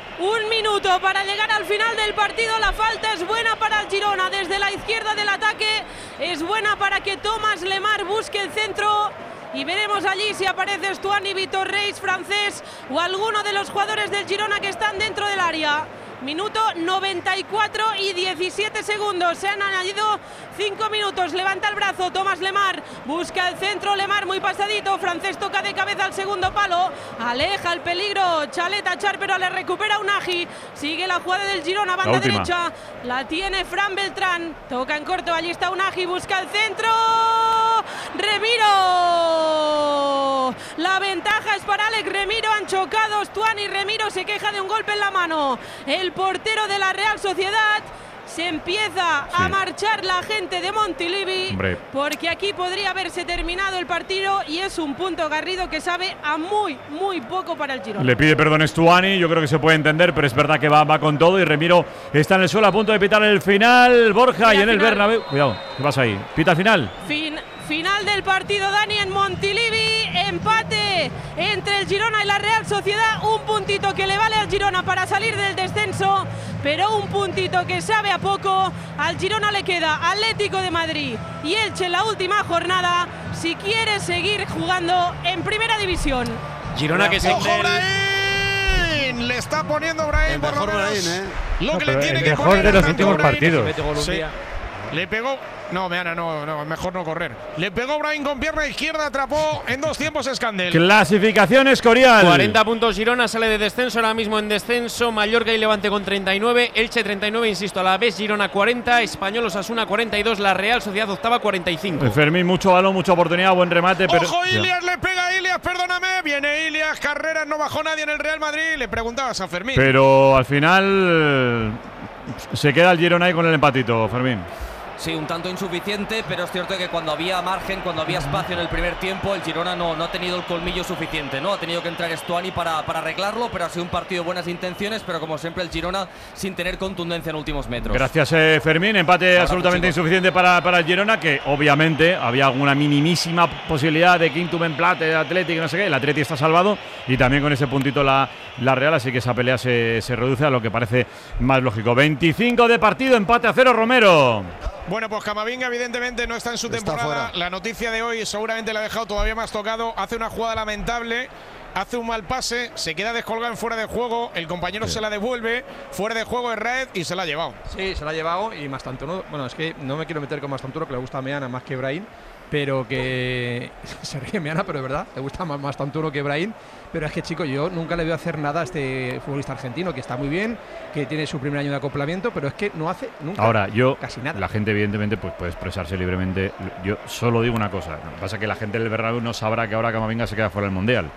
Un minuto para llegar al final del partido. La falta es buena para el Girona desde la izquierda del ataque. Es buena para que Tomás Lemar busque el centro. Y veremos allí si aparece Stuani, Vitor Reis, francés o alguno de los jugadores del Girona que están dentro del área. Minuto noventa y cuatro y diecisiete segundos. Se han añadido cinco minutos. Levanta el brazo Tomás Lemar. Busca el centro. Lemar muy pasadito. Francés toca de cabeza al segundo palo. Aleja el peligro. Chaleta Char, pero le recupera Unagi. Sigue la jugada del Girona. Banda La última. derecha. La tiene Fran Beltrán. Toca en corto. Allí está Unagi. Busca el centro. Remiro. La ventaja es para Alex Remiro. Han chocado Stuani y Remiro se queja de un golpe en la mano. El portero de la Real Sociedad. Se empieza Sí. a marchar la gente de Montilivi. Hombre. Porque aquí podría haberse terminado el partido. Y es un punto Garrido que sabe a muy, muy poco para el Girona. Le pide perdón Stuani, yo creo que se puede entender, pero es verdad que va, va con todo y Remiro está en el suelo a punto de pitar el final. Borja, Mira, y en el final. Bernabéu. Cuidado, ¿qué pasa ahí? Pita el final. Fin, final del partido, Dani, en Montilivi. Empate entre el Girona y la Real Sociedad. Un puntito que le vale al Girona para salir del descenso, pero un puntito que sabe a poco. Al Girona le queda Atlético de Madrid y Elche en la última jornada si quiere seguir jugando en primera división. Girona que se ¡Ojo, Brahim! Le está poniendo Brahim El por lo mejor menos Brahim, ¿eh? lo No, que le pero tiene el que mejor poner de a los Franco últimos Brahim. partidos. Sí. Le pegó. No, Meana, no, no, mejor no correr. Le pegó Brahim con pierna izquierda, atrapó en dos tiempos Escandel. Clasificación Escorial. cuarenta puntos Girona, sale de descenso, ahora mismo en descenso. Mallorca y Levante con treinta y nueve, Elche treinta y nueve, insisto, a la vez Girona cuarenta, Español Osasuna cuarenta y dos, la Real Sociedad octava cuarenta y cinco. Fermín, mucho balón, mucha oportunidad, buen remate. Pero ¡Ojo, Ilias! Le pega a Ilias, perdóname. Viene Ilias, Carreras, no bajó nadie en el Real Madrid. Le preguntabas a Fermín. Pero al final se queda el Girona ahí con el empatito, Fermín. Sí, un tanto insuficiente, pero es cierto que cuando había margen, cuando había espacio en el primer tiempo, el Girona no, no ha tenido el colmillo suficiente, ¿no? Ha tenido que entrar Stuani para, para arreglarlo, pero ha sido un partido de buenas intenciones, pero como siempre el Girona sin tener contundencia en últimos metros. Gracias, eh, Fermín. Empate Abrazo, absolutamente chicos. insuficiente para, para el Girona, que obviamente había alguna minimísima posibilidad de quintum empate, Atlético, no sé qué. El Atlético está salvado y también con ese puntito la, la Real, así que esa pelea se, se reduce a lo que parece más lógico. veinticinco de partido, empate a cero, Romero. Bueno, pues Camavinga evidentemente no está en su temporada. La noticia de hoy seguramente le ha dejado todavía más tocado. Hace una jugada lamentable, hace un mal pase, se queda descolgado en fuera de juego. El compañero Sí. se la devuelve, fuera de juego es Raed y se la ha llevado. Sí, se la ha llevado y Mastantuono. Bueno, es que no me quiero meter con Mastantuono, que le gusta a Meana más que Brahim. pero que se ríe Meana, pero es verdad, le gusta más Mastantuono que Brahim. Pero es que, chico, yo nunca le veo hacer nada a este futbolista argentino, que está muy bien, que tiene su primer año de acoplamiento, pero es que no hace nunca Ahora, yo, casi nada. La gente, evidentemente, pues puede expresarse libremente. Yo solo digo una cosa. Lo que pasa es que la gente del Bernabéu no sabrá que ahora Camavinga se queda fuera del Mundial.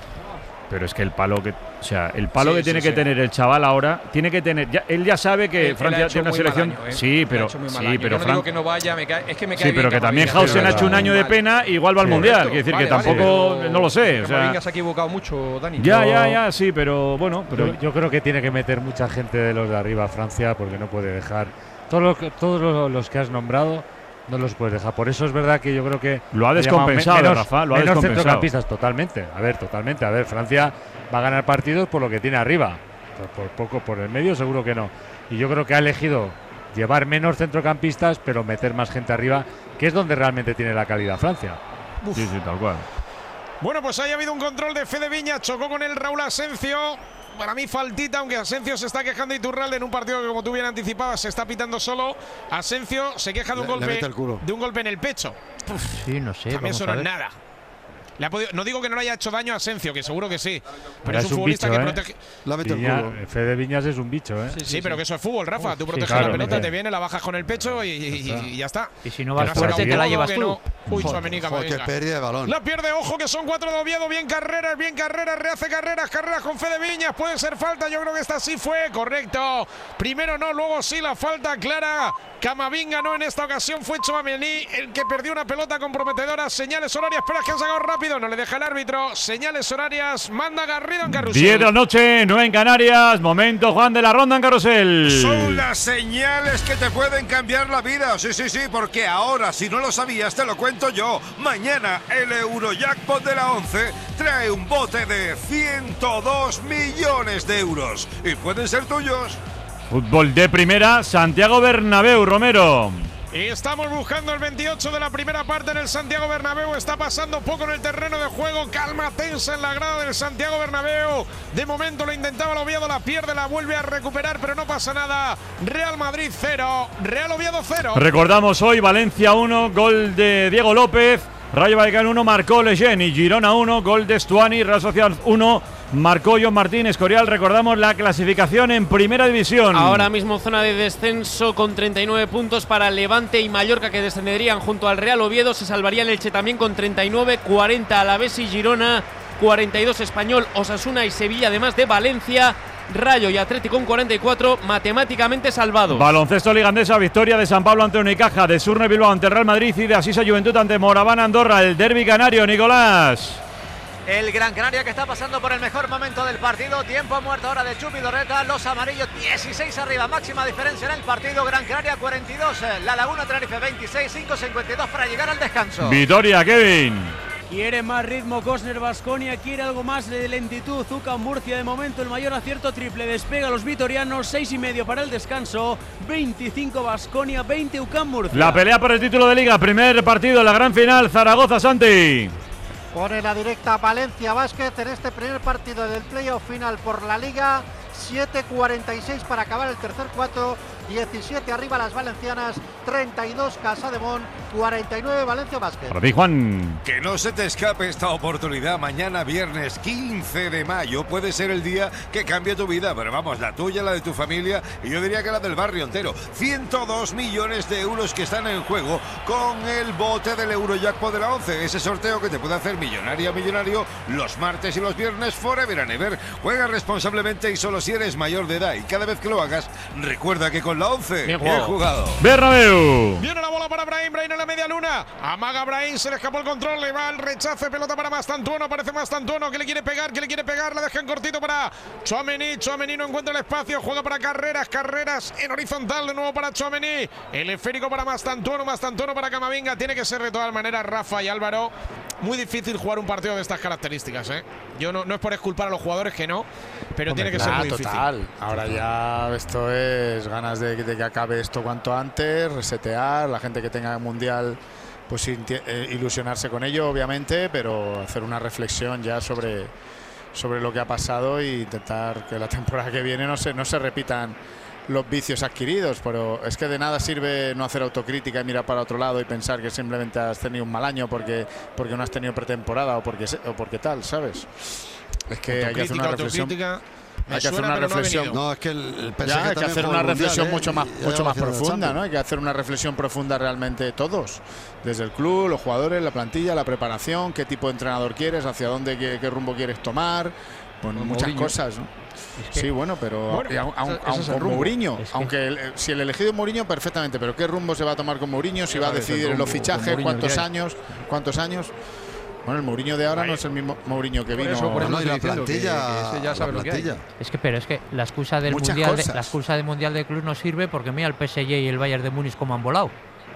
Pero es que el palo que, o sea, el palo Sí, que tiene sí, que sí. tener el chaval ahora, tiene que tener, ya, él ya sabe que Él- él Francia ha hecho tiene una muy mal selección, año, ¿eh? sí, Él ha pero hecho muy mal sí, año. pero Yo no Fran- digo que no vaya, me cae- es que me cae sí, bien pero que también Camavinga, Hausen pero ha hecho un año de mal. pena, igual va al Sí, Mundial, correcto. quiere decir Vale, que vale, tampoco, pero no lo sé, o sea, Camavinga se ha equivocado mucho, Dani. ya, Yo- ya, ya, sí, pero bueno, pero Yo, yo creo que tiene que meter mucha gente de los de arriba a Francia, porque no puede dejar. Todos los, que- todos los, los que has nombrado no los puedes dejar. Por eso es verdad que yo creo que. Lo ha le llaman descompensado, menos, Rafa, lo ha menos descompensado. centrocampistas, totalmente. A ver, totalmente. A ver, Francia va a ganar partidos por lo que tiene arriba. Por, por poco, por el medio, seguro que no. Y yo creo que ha elegido llevar menos centrocampistas, pero meter más gente arriba, que es donde realmente tiene la calidad Francia. sí, sí, tal cual. Bueno, pues ahí ha habido un control de Fede Viñas, chocó con el Raúl Asencio. Para mí faltita, aunque Asencio se está quejando Iturralde en un partido que, como tú bien anticipabas, se está pitando solo. Asencio se queja de un Le- le golpe mete el culo. de un golpe en el pecho. Sí, no sé. También vamos eso no a es ver. nada. Le ha podido- no digo que no le haya hecho daño a Asencio, que seguro que sí. Pero Ahora es un futbolista bicho, que ¿eh? protege. La mete el Viña- culo. Fede Viñas es un bicho, ¿eh? Sí, pero que eso es fútbol, Rafa. Tú sí, proteges claro, la pelota, claro. te viene, la bajas con el pecho y, y- Ya está. y ya está. Y si no Que vas no ha sacado fuerte, te la un llevas que tú. no. Uy, Joder, Tchouaméni, joder, Camavinga. qué pérdida de balón. La pierde, ojo, que son cuatro de Oviedo. Bien carreras, bien carreras, rehace carreras, carreras con Fede Viñas. Puede ser falta, yo creo que esta sí fue, correcto. Primero no, luego sí, la falta clara. Camavinga no, en esta ocasión fue Tchouaméni el que perdió una pelota comprometedora. Señales horarias, espera que han sacado rápido, no le deja el árbitro. Señales horarias, manda Garrido en carrusel. diez de la noche, nueve en Canarias, momento Juan de la Ronda en carrusel. Son las señales que te pueden cambiar la vida. Sí, sí, sí, porque ahora, si no lo sabías, te lo cuento yo. Mañana el Eurojackpot de la once trae un bote de ciento dos millones de euros. Y pueden ser tuyos. Fútbol de primera, Santiago Bernabéu, Romero. Y estamos buscando el veintiocho de la primera parte en el Santiago Bernabéu. Está pasando poco en el terreno de juego. Calma tensa en la grada del Santiago Bernabéu. De momento lo intentaba el Oviedo, la pierde, la vuelve a recuperar, pero no pasa nada. Real Madrid cero, Real Oviedo cero. Recordamos hoy Valencia uno, gol de Diego López. Rayo Vallecano uno, marcó Leyen. Y Girona uno, gol de Stuani. Real Sociedad uno, marcó John Martín. Escorial, recordamos la clasificación en Primera División. Ahora mismo zona de descenso con treinta y nueve puntos para Levante y Mallorca, que descenderían junto al Real Oviedo. Se salvaría el Elche también con treinta y nueve, cuarenta Alavés y Girona, cuarenta y dos Español, Osasuna y Sevilla, además de Valencia, Rayo y Atlético con cuarenta y cuatro, matemáticamente salvados. Baloncesto Liga Andesa, victoria de San Pablo ante Unicaja, de Surne Bilbao ante el Real Madrid y de Asisa Juventud ante Moraván Andorra. El derbi canario, Nicolás. El Gran Canaria que está pasando por el mejor momento del partido. Tiempo muerto ahora de Chupi Dorreta. Los amarillos dieciséis arriba. Máxima diferencia en el partido. Gran Canaria cuarenta y dos. La Laguna Tenerife veintiséis. cinco cincuenta y dos para llegar al descanso. Vitoria, Kevin. Quiere más ritmo Cosner Baskonia, quiere algo más de lentitud. Zucca Murcia, de momento el mayor acierto triple. Despega a los vitorianos, seis y medio para el descanso. veinticinco Baskonia, veinte UCAM Murcia. La pelea por el título de Liga, primer partido, la gran final, Zaragoza-Santi. Pone la directa Valencia Basket en este primer partido del playoff final por la Liga. siete cuarenta y seis para acabar el tercer cuarto. diecisiete arriba las valencianas, treinta y dos Casademón, cuarenta y nueve Valencia Basket. Para ti, Juan. Que no se te escape esta oportunidad. Mañana, viernes quince de mayo, puede ser el día que cambie tu vida. Pero vamos, la tuya, la de tu familia y yo diría que la del barrio entero. ciento dos millones de euros que están en juego con el bote del Eurojackpot de la once. Ese sorteo que te puede hacer millonaria millonario los martes y los viernes forever and ever. Juega responsablemente y solo si eres mayor de edad. Y cada vez que lo hagas, recuerda que con la once, bien jugado. jugado. Bernabéu. Viene la bola para Brahim, Brahim en la media luna. Amaga Brahim, se le escapó el control, le va el rechace, pelota para Mastantuono, parece Mastantuono que le quiere pegar, que le quiere pegar, le dejan cortito para Tchouaméni, Tchouaméni no encuentra el espacio, juega para Carreras, Carreras en horizontal, de nuevo para Tchouaméni, el esférico para Mastantuono, Mastantuono para Camavinga, tiene que ser de todas maneras, Rafa y Álvaro, muy difícil jugar un partido de estas características, ¿eh? Yo no, no es por exculpar a los jugadores que no, pero Hombre, tiene que claro, ser muy total. difícil. Ahora ya esto es ganas de, de que acabe esto cuanto antes, resetear, la gente que tenga mundial, pues eh, ilusionarse con ello, obviamente, pero hacer una reflexión ya sobre, sobre lo que ha pasado e intentar que la temporada que viene no se, no se repitan los vicios adquiridos, pero es que de nada sirve no hacer autocrítica y mirar para otro lado y pensar que simplemente has tenido un mal año porque, porque no has tenido pretemporada o porque, o porque tal, ¿sabes? Es que hay que hacer una reflexión. Hay que hacer una reflexión. No, es que el, el P S G ya, hay que hacer una mundial, reflexión ¿eh? mucho más, Y- y mucho más haciendo profunda, Champions. ¿no? Hay que hacer una reflexión profunda realmente todos, desde el club, los jugadores, la plantilla, la preparación, qué tipo de entrenador quieres, hacia dónde, qué, qué rumbo quieres tomar, pues Con muchas Mourinho. cosas, ¿no? que- Sí, bueno, pero Bueno, y aun, aun- ese- ese aun es el con rumbo. Mourinho, Es que- aunque el- si el elegido es Mourinho, perfectamente, pero ¿qué rumbo se va a tomar con Mourinho? Si Sí, va a vale, es el decidir en los rumbo, con fichajes, Mourinho cuántos el que hay. años, cuántos años. Bueno, el Mourinho de ahora no es el mismo Mourinho que Por vino. eso, por eso No, y estoy la diciendo que- plantilla, que ese ya sabe la lo que hay. plantilla. Es que, pero es que la excusa del Muchas mundial, de, cosas. la excusa del mundial de club no sirve porque mira el P S G y el Bayern de Múnich como han volado.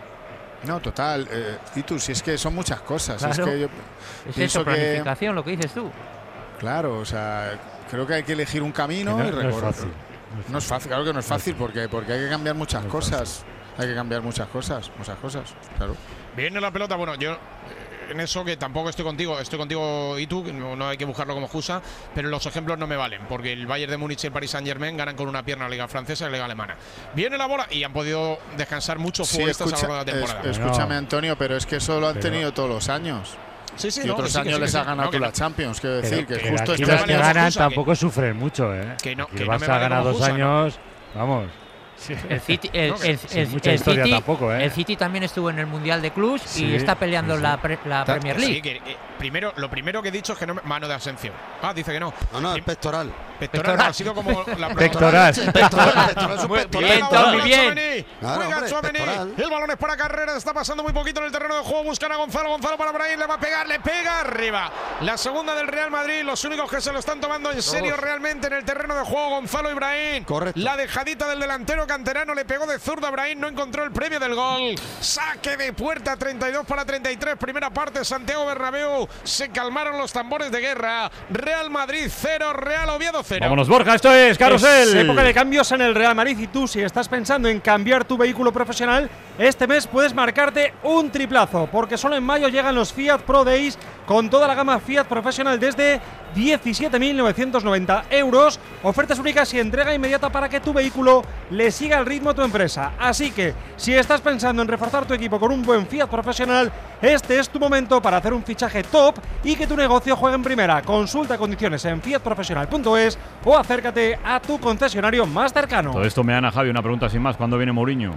No, total. Eh, y tú, si es que son muchas cosas. Es Claro. que yo Es pienso eso, que planificación, lo que dices tú. claro, o sea, creo que hay que elegir un camino Que no- y no es recorrer. fácil. No es fácil, claro que no es fácil porque porque hay que cambiar muchas cosas. Hay que cambiar muchas cosas, muchas cosas, claro. Viene la pelota, bueno, yo eh, en eso que tampoco estoy contigo, estoy contigo y tú, que no, no hay que buscarlo como excusa, pero los ejemplos no me valen, porque el Bayern de Múnich y el Paris Saint-Germain ganan con una pierna la Liga Francesa y la Liga Alemana. Viene la bola y han podido descansar muchos Sí, futbolistas a lo escucha- largo de la temporada. es- escúchame, Antonio, pero es que eso lo han Pero- tenido todos los años. Sí, sí, y no, otros que sí, que años sí, les que ha sí. ganado No, que tú la no. Champions, quiero Pero, decir que pero justo aquí este los que año. vale como ganan excusa, que- tampoco sufren mucho, ¿eh? que no- Aquí que el no me Barça vale ha ganado como dos excusa, ¿no? años, vamos. Sí. El City, el, No, que el- sin el- mucha el historia City, tampoco, ¿eh? el City también estuvo en el Mundial de Clubs Sí, y está peleando sí, sí. la, pre- la Ta- Premier sí, League. que, eh, primero, lo primero que he dicho es que no me, mano de Asencio. Ah, dice que no. No, no, el pectoral. Pectoral, no, ha sido como la Pectoral. Sí, pectoral, pectoral, es un Muy pectoral. bien, Juega Tommy, bien. Tchouaméni, Claro, juega hombre, Tchouaméni. pectoral. El balón es para Carrera, está pasando muy poquito en el terreno de juego. Buscan a Gonzalo, Gonzalo para Brahim, le va a pegar, le pega arriba. La segunda del Real Madrid, los únicos que se lo están tomando en serio realmente en el terreno de juego, Gonzalo Ibrahim. Correcto. La dejadita del delantero canterano le pegó de zurda a Brahim, no encontró el premio del gol. Saque de puerta, treinta y dos para treinta y tres. Primera parte, Santiago Bernabéu. Se calmaron los tambores de guerra. Real Madrid cero, Real Oviedo cero. Vámonos, Borja, esto es Carrusel. Es época de cambios en el Real Madrid y tú, si estás pensando en cambiar tu vehículo profesional, este mes puedes marcarte un triplazo, porque solo en mayo llegan los Fiat Pro Days con toda la gama Fiat profesional desde diecisiete mil novecientos noventa euros. Ofertas únicas y entrega inmediata para que tu vehículo le siga el ritmo a tu empresa. Así que, si estás pensando en reforzar tu equipo con un buen Fiat profesional, este es tu momento para hacer un fichaje top y que tu negocio juegue en primera. Consulta condiciones en fiat profesional punto es o acércate a tu concesionario más cercano. Todo esto me dan a Javi una pregunta sin más. ¿Cuándo viene Mourinho?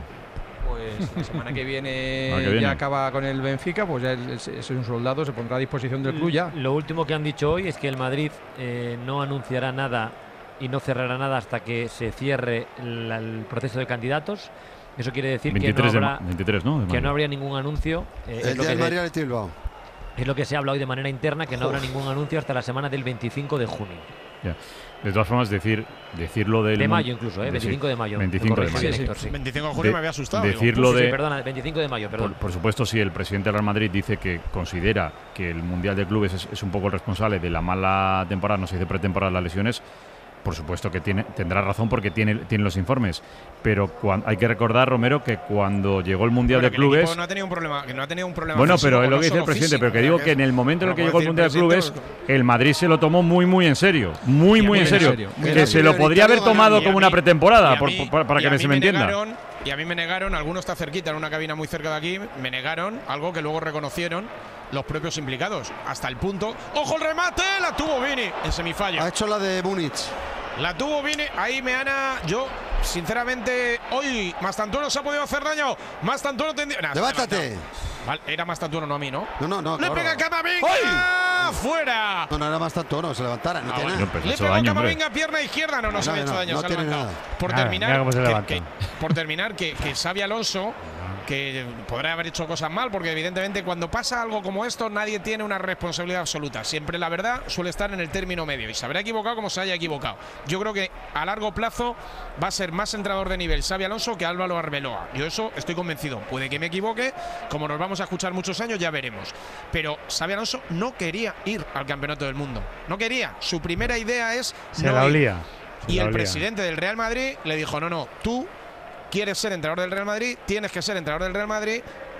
Pues la semana que viene, Semana que viene. ya acaba con el Benfica, pues ya es, es un soldado, se pondrá a disposición del club ya. Lo último que han dicho hoy es que el Madrid eh, no anunciará nada y no cerrará nada hasta que se cierre la- el proceso de candidatos. Eso quiere decir que no, veintitrés, de habrá, ma- veintitrés, ¿no? De que mayo. no habría ningún anuncio. eh, es, El lo día que del de- Madrid Athletic Bilbao. es lo que se habla hoy de manera interna, que no habrá ningún anuncio hasta la semana del veinticinco de junio. Ya. De todas formas, decir, decirlo del De mon- mayo incluso, ¿eh? de- veinticinco de mayo. veinticinco de Me mayo. corrige, Héctor, sí. veinticinco de junio De- me había asustado. digo. Decirlo Sí, sí, de. perdona, veinticinco de mayo, perdón. Por, por supuesto, si el presidente del Real Madrid dice que considera que el Mundial de Clubes es, es un poco el responsable de la mala temporada, no se dice pretemporada, las lesiones, por supuesto que tiene, tendrá razón porque tiene, tiene los informes. Pero cuan- hay que recordar, Romero, que cuando llegó el Mundial Bueno, de que el equipo Clubes. no ha tenido un problema, que no ha tenido un problema Bueno, físico, pero es lo no que dice el solo presidente, físico, pero que o sea, digo que que en el momento en el no que puede llegó el decir Mundial de presidente, Clubes, el Madrid se lo tomó muy, muy en serio. Muy, Y a muy mí en en serio. serio, muy Que en se serio. lo podría haber tomado Y a como mí- una pretemporada, y a por- mí- por- para y que a me mí se me entienda. negaron- y a mí me negaron, alguno está cerquita en una cabina muy cerca de aquí, me negaron algo que luego reconocieron los propios implicados. Hasta el punto. ¡Ojo el remate! La tuvo Vini en semifalla. Ha hecho la de Múnich. La tuvo Vini. Ahí Meana, yo, sinceramente, hoy Mastantuono se ha podido hacer daño. Mastantuono tendría. Nah, ¡Levántate! Vale, era Mastantuono, no a mí, ¿no? No, no, no. ¡Le claro. pega Camavinga! ¡Fuera! No, no era más tanto, no, se levantara, no Ah, tiene bueno. nada. Le pegó Camavinga, pierna izquierda. No, no, se No, ha hecho no, daño, no se ha tiene levantado. nada. Por Nada, terminar, mira cómo se que- levanta. que- por terminar, que, que Xabi Alonso, que podrá haber hecho cosas mal, porque evidentemente cuando pasa algo como esto, nadie tiene una responsabilidad absoluta. Siempre la verdad suele estar en el término medio y se habrá equivocado como se haya equivocado. Yo creo que a largo plazo va a ser más entrenador de nivel Xabi Alonso que Álvaro Arbeloa. Yo eso estoy convencido. Puede que me equivoque, como nos vamos a escuchar muchos años, ya veremos. Pero Xabi Alonso no quería ir al Campeonato del Mundo. No quería. Su primera idea es Se no la ir. olía. se Y la el olía. presidente del Real Madrid le dijo, no, no, tú quieres ser entrenador del Real Madrid, tienes que ser entrenador del Real Madrid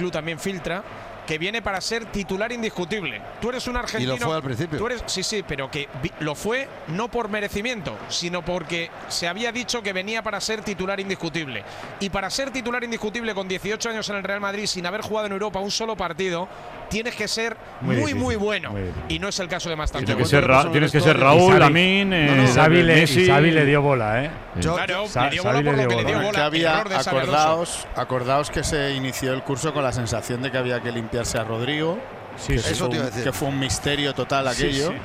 club también filtra que viene para ser titular indiscutible. Tú eres un argentino. Y lo fue al principio. Tú eres, sí, sí, pero que vi, lo fue no por merecimiento, sino porque se había dicho que venía para ser titular indiscutible. Y para ser titular indiscutible con dieciocho años en el Real Madrid, sin haber jugado en Europa un solo partido, tienes que ser muy, muy, muy bueno. Muy y no es el caso de Mastantón. Tienes que ser, Ra tienes que ser Raúl, Lamín, eh, no, no, Xavi le, Messi. Xavi le dio bola, ¿eh? Yo, claro, le dio bola por lo que le dio bola. Que había, acordaos, acordaos que se inició el curso con la sensación de que había que limpiarse a Rodrigo. Sí, que, eso fue un, que fue un misterio total aquello. Sí, sí.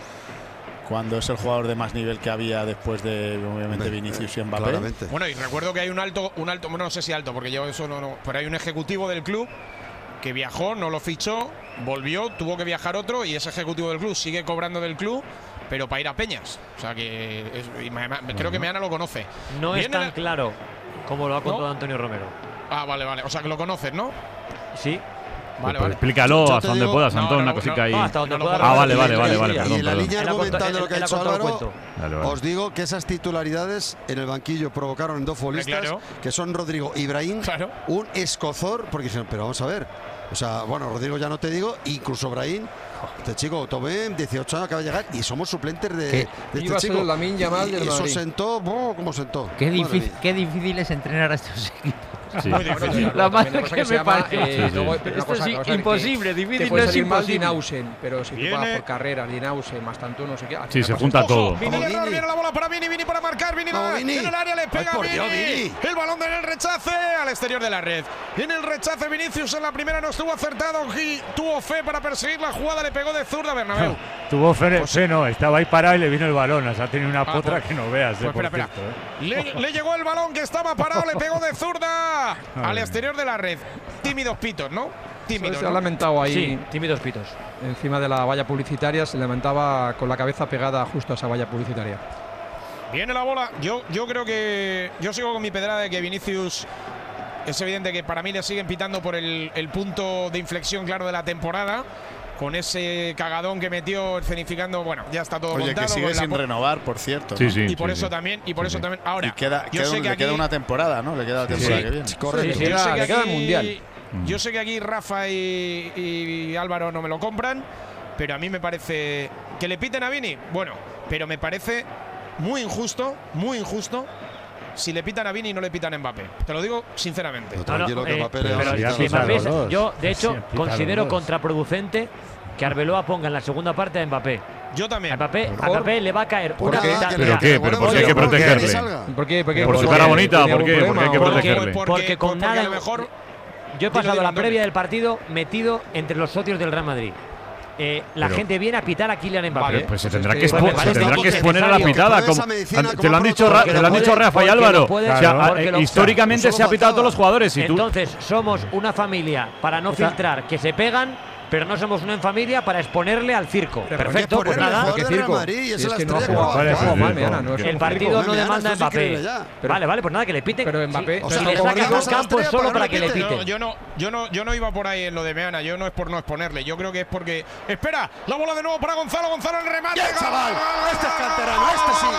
Cuando es el jugador de más nivel que había después de, obviamente, Vinicius y Mbappé. Claramente. Bueno, y recuerdo que hay un alto, un alto, bueno, no sé si alto, porque yo eso no, no, pero hay un ejecutivo del club que viajó, no lo fichó, volvió, tuvo que viajar otro y ese ejecutivo del club sigue cobrando del club, pero para ir a Peñas. O sea que es, y me, me, creo que Meana lo conoce. No Viene es tan la... claro como lo ha contado ¿No? Antonio Romero. Ah, vale, vale. O sea que lo conoces, ¿no? Sí. Vale, vale. Explícalo hasta donde puedas, Antón, no, no, una cosita no, ahí. No, hasta donde no, ah, vale, vale, vale, vale. Y en la línea argumental de lo que ha él, dicho él Álvaro, vale, vale. os digo que esas titularidades en el banquillo provocaron en dos futbolistas, claro. que son Rodrigo y Brahim, claro. un escozor, porque dijeron, pero vamos a ver. O sea, bueno, Rodrigo ya no te digo, incluso Brahim. Este chico, Tomé, dieciocho años, acaba de llegar y somos suplentes de, de este chico. Lamine Yamal y, y eso sentó, oh, ¿cómo sentó? Qué, difícil, qué difícil es entrenar a estos equipos. Sí. Muy difícil. La madre que, que me parece. Eh, sí, sí. Esto cosa, es imposible, que, difícil que no es imposible. Dinausen, pero si tú vas por carrera, Dinausen, más tanto no sé qué. Sí, se junta todo. Vini, viene la bola para Vini, Vini para marcar, Vini no, en el área le pega Vini. Dios, Vini. El balón en el rechace al exterior de la red. En el rechace Vinicius en la primera no estuvo acertado y tuvo fe para perseguir la jugada, le pegó de zurda Bernabéu. No, tuvo fe, pues, fe no, estaba ahí parado y le vino el balón. O sea, ha tenido una potra ah, pues, que no veas. Pues, eh, espera, espera. Cierto, eh. le, le llegó el balón que estaba parado, le pegó de zurda al exterior de la red. Tímidos pitos, ¿no? Tímidos. Se ¿no? ha lamentado ahí. Sí, tímidos pitos. Encima de la valla publicitaria, se lamentaba con la cabeza pegada justo a esa valla publicitaria. Viene la bola. Yo, yo creo que. Yo sigo con mi pedrada de que Vinicius. Es evidente que para mí le siguen pitando por el, el punto de inflexión claro de la temporada. Con ese cagadón que metió escenificando, bueno, ya está todo Oye, montado. que sigue sin la... renovar, por cierto. Sí, ¿no? sí, y por sí, eso sí. también, y por sí, eso sí. también. Ahora, y queda, yo queda, sé un, que le aquí, queda una temporada, ¿no? Le queda la temporada sí, que viene. Correcto. Sí, sí, yo sé que le aquí, queda el mundial. Yo sé que aquí Rafa y, y Álvaro no me lo compran, pero a mí me parece que le piten a Vini. Bueno, pero me parece muy injusto, muy injusto. Si le pitan a Vini y no le pitan a Mbappé. Te lo digo sinceramente. No, no, no, que eh, Mbappé pero, pero pero si Mbappé, yo, de hecho, sí, considero contraproducente que Arbeloa ponga en la segunda parte a Mbappé. Yo también. A Mbappé, a Mbappé le va a caer una pitada. ¿Pero qué? ¿Pero por qué hay que protegerle? ¿Por qué? ¿Por qué? Por su cara bonita, ¿por qué? ¿Por qué hay que protegerle? Porque, porque con nada. A lo mejor, yo he pasado la previa del partido metido entre los socios del Real Madrid. Eh, la pero, gente viene a pitar a Kylian Mbappé. Vale, pues se tendrá que, pues se tendrá que exponer a la pitada. Como, te lo han dicho, te lo han dicho Rafa y Álvaro. Puede, o sea, claro, eh, históricamente se ha pitado a todos los jugadores. Y tú, entonces, somos una familia para no filtrar que se pegan, pero no somos una familia para exponerle al circo. Pero perfecto, pues nada. ¿Qué circo? Si es que no ha jugado mal, Meana, no es el partido no demanda a Mbappé. Vale, vale, pues nada, que le piten. Pero Mbappé, sí, o sea, si le sacan del campo es solo para que le piten. Yo no, yo no, yo no iba por ahí en lo de Meana. Yo no es por no exponerle. Yo creo que es porque. Espera, la bola de nuevo para Gonzalo. Gonzalo el remate. ¡Ya, chaval! Este es canterano, este sí.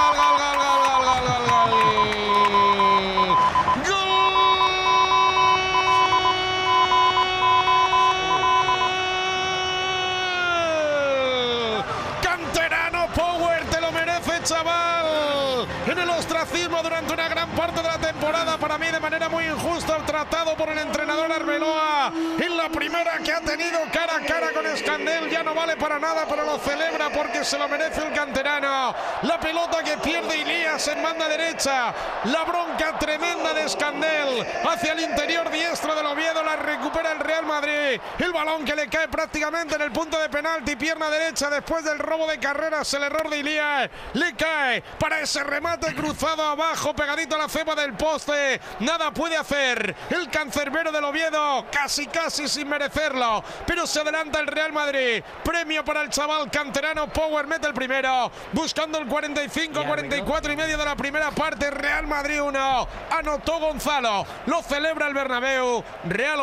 Chaval, en el ostracismo durante una gran parte de la temporada, para mí de manera muy injusta, tratado por el entrenador Arbeloa. En la primera que ha tenido cara a cara con Escandel, ya no vale para nada, pero lo celebra porque se lo merece el canterano. La pelota que pierde Ilías en banda derecha, la bronca tremenda de Escandel hacia el interior diestro del Oviedo, la recupera el Real Madrid. El balón que le cae prácticamente en el punto de penalti, pierna derecha después del robo de carreras, el error de Ilías. Le cae para ese remate cruzado abajo, pegadito a la ceba del poste. Nada puede hacer el cancerbero del Oviedo, casi casi sin merecerlo, pero se adelanta el Real Madrid. Premio para el chaval canterano. Power mete el primero, buscando el cuarenta y cinco, cuarenta y cuatro y medio de la primera parte. Real Madrid uno, anotó Gonzalo, lo celebra el Bernabéu. Real Oviedo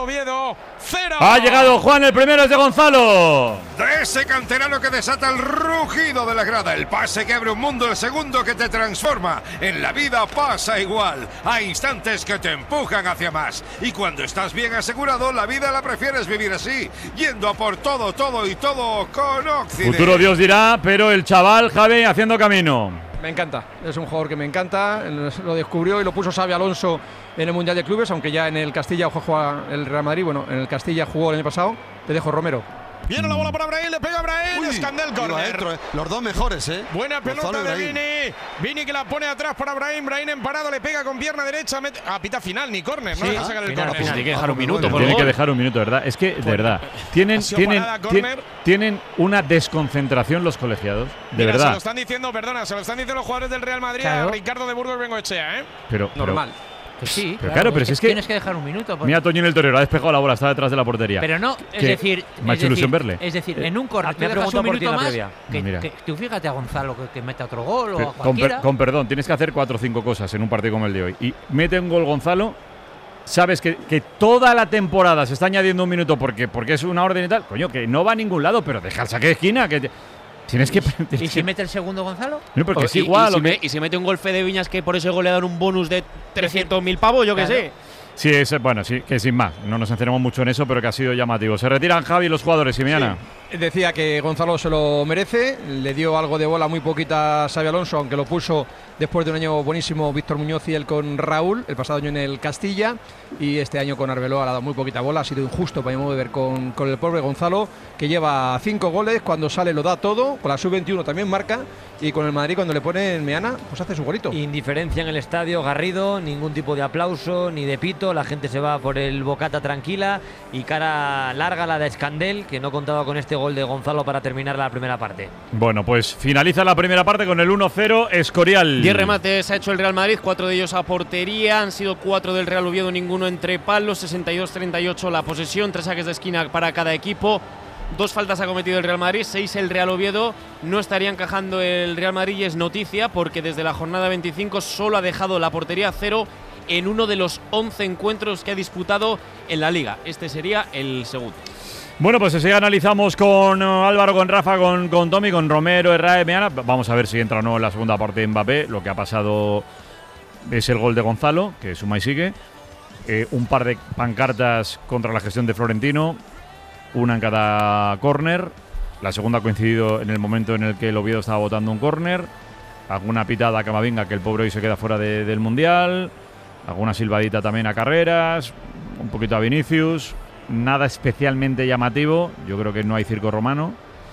Oviedo, cero. Ha llegado Juan, el primero es de Gonzalo. De ese canterano que desata el rugido de la grada, el pase que abre un mundo, el segundo que te transforma. En la vida pasa igual, hay instantes que te empujan hacia más. Y cuando estás bien asegurado, la vida la prefieres vivir así, yendo a por todo, todo y todo con Occident. Futuro Dios dirá, pero el chaval Javi haciendo camino. Me encanta, es un jugador que me encanta, lo descubrió y lo puso Xabi Alonso en el Mundial de Clubes, aunque ya en el Castilla juega el Real Madrid, bueno, en el Castilla jugó el año pasado. Te dejo, Romero. Viene la bola para Brahim, le pega a Brahim, Escandel corner. Adentro, eh. Los dos mejores, ¿eh? Buena pelota de Vini. Vini que la pone atrás para Brahim. Brahim en parado, le pega con pierna derecha. Mete, ah, pita final, ni córner, ¿no? Sí, Deja sacar el final, córner. final. Tiene que dejar un minuto. Tiene que dejar un minuto, ¿verdad? Es que, de verdad, tienen, tienen, parada, tienen, tienen una desconcentración los colegiados. De Mira, verdad. Se lo están diciendo, perdona, se lo están diciendo los jugadores del Real Madrid Claro. a Ricardo de Burgos Bengoechea, ¿eh? Pero, pero- Normal. Que sí, Pero claro, pero si es que- tienes que dejar un minuto. porque- Mira, Toñín el torero, ha despejado la bola, está detrás de la portería. Pero no, es Que decir, me ha es hecho ilusión decir, verle. Es decir, Eh, en un corner, me tú ha dejas preguntado un por ti en minuto la más. previa. Que, Mira. que- tú fíjate a Gonzalo que, que mete otro gol Pero o a con, cualquiera. per- con perdón, tienes que hacer cuatro o cinco cosas en un partido como el de hoy. Y mete un gol Gonzalo, sabes que, que toda la temporada se está añadiendo un minuto porque, porque es una orden y tal. Coño, que no va a ningún lado, pero deja el saque de esquina. Que te- tienes que. ¿Y si mete el segundo Gonzalo? No, porque es Y- igual. Y, lo si que- me- y si mete un gol Fede Viñas que por ese gol le dan un bonus de trescientos mil pavos, yo qué Claro. sé. Sí, es, bueno, sí, que sin más. No nos centremos mucho en eso, pero que ha sido llamativo. Se retiran Javi y los jugadores, Simiana. Decía que Gonzalo se lo merece, le dio algo de bola muy poquita a Xabi Alonso, aunque lo puso después de un año buenísimo Víctor Muñoz y él con Raúl, el pasado año en el Castilla, y este año con Arbeloa le ha dado muy poquita bola, ha sido injusto para mi modo de ver con, con el pobre Gonzalo, que lleva cinco goles, cuando sale lo da todo, con la sub veintiuno también marca, y con el Madrid cuando le pone en Meana, pues hace su golito. Indiferencia en el estadio, Garrido, ningún tipo de aplauso ni de pito, la gente se va por el bocata tranquila y cara larga la de Escandel, que no contaba con este gol de Gonzalo para terminar la primera parte. Bueno, pues finaliza la primera parte con el uno cero Escorial. diez remates ha hecho el Real Madrid, cuatro de ellos a portería, han sido cuatro del Real Oviedo, ninguno entre palos, sesenta y dos treinta y ocho la posesión, tres saques de esquina para cada equipo. Dos faltas ha cometido el Real Madrid, seis el Real Oviedo. No estaría encajando el Real Madrid y es noticia porque desde la jornada veinticinco solo ha dejado la portería cero en uno de los once encuentros que ha disputado en la Liga. Este sería el segundo. Bueno, pues así analizamos con uh, Álvaro, con Rafa, con, con Tommy, con Romero, Herrera, Meana. Vamos a ver si entra o no en la segunda parte de Mbappé. Lo que ha pasado es el gol de Gonzalo, que suma y sigue. Eh, un par de pancartas contra la gestión de Florentino, una en cada córner. La segunda ha coincidido en el momento en el que el Oviedo estaba votando un córner. Alguna pitada a Camavinga, que el pobre hoy se queda fuera de- del Mundial. Alguna silbadita también a Carreras. Un poquito a Vinicius. Nada especialmente llamativo. Yo creo que no hay circo romano.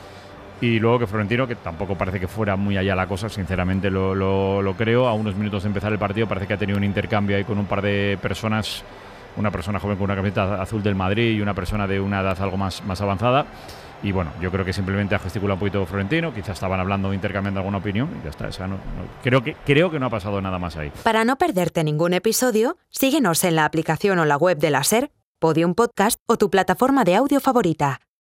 Y luego que Florentino, que tampoco parece que fuera muy allá la cosa, sinceramente lo, lo, lo creo. A unos minutos de empezar el partido parece que ha tenido un intercambio ahí con un par de personas. Una persona joven con una camiseta azul del Madrid y una persona de una edad algo más, más avanzada. Y bueno, yo creo que simplemente ha gesticulado un poquito Florentino. Quizás estaban hablando, intercambiando alguna opinión y ya está. O sea, no, no- creo, que, creo que no ha pasado nada más ahí. Para no perderte ningún episodio, síguenos en la aplicación o la web de la SER, Podium Podcast o tu plataforma de audio favorita.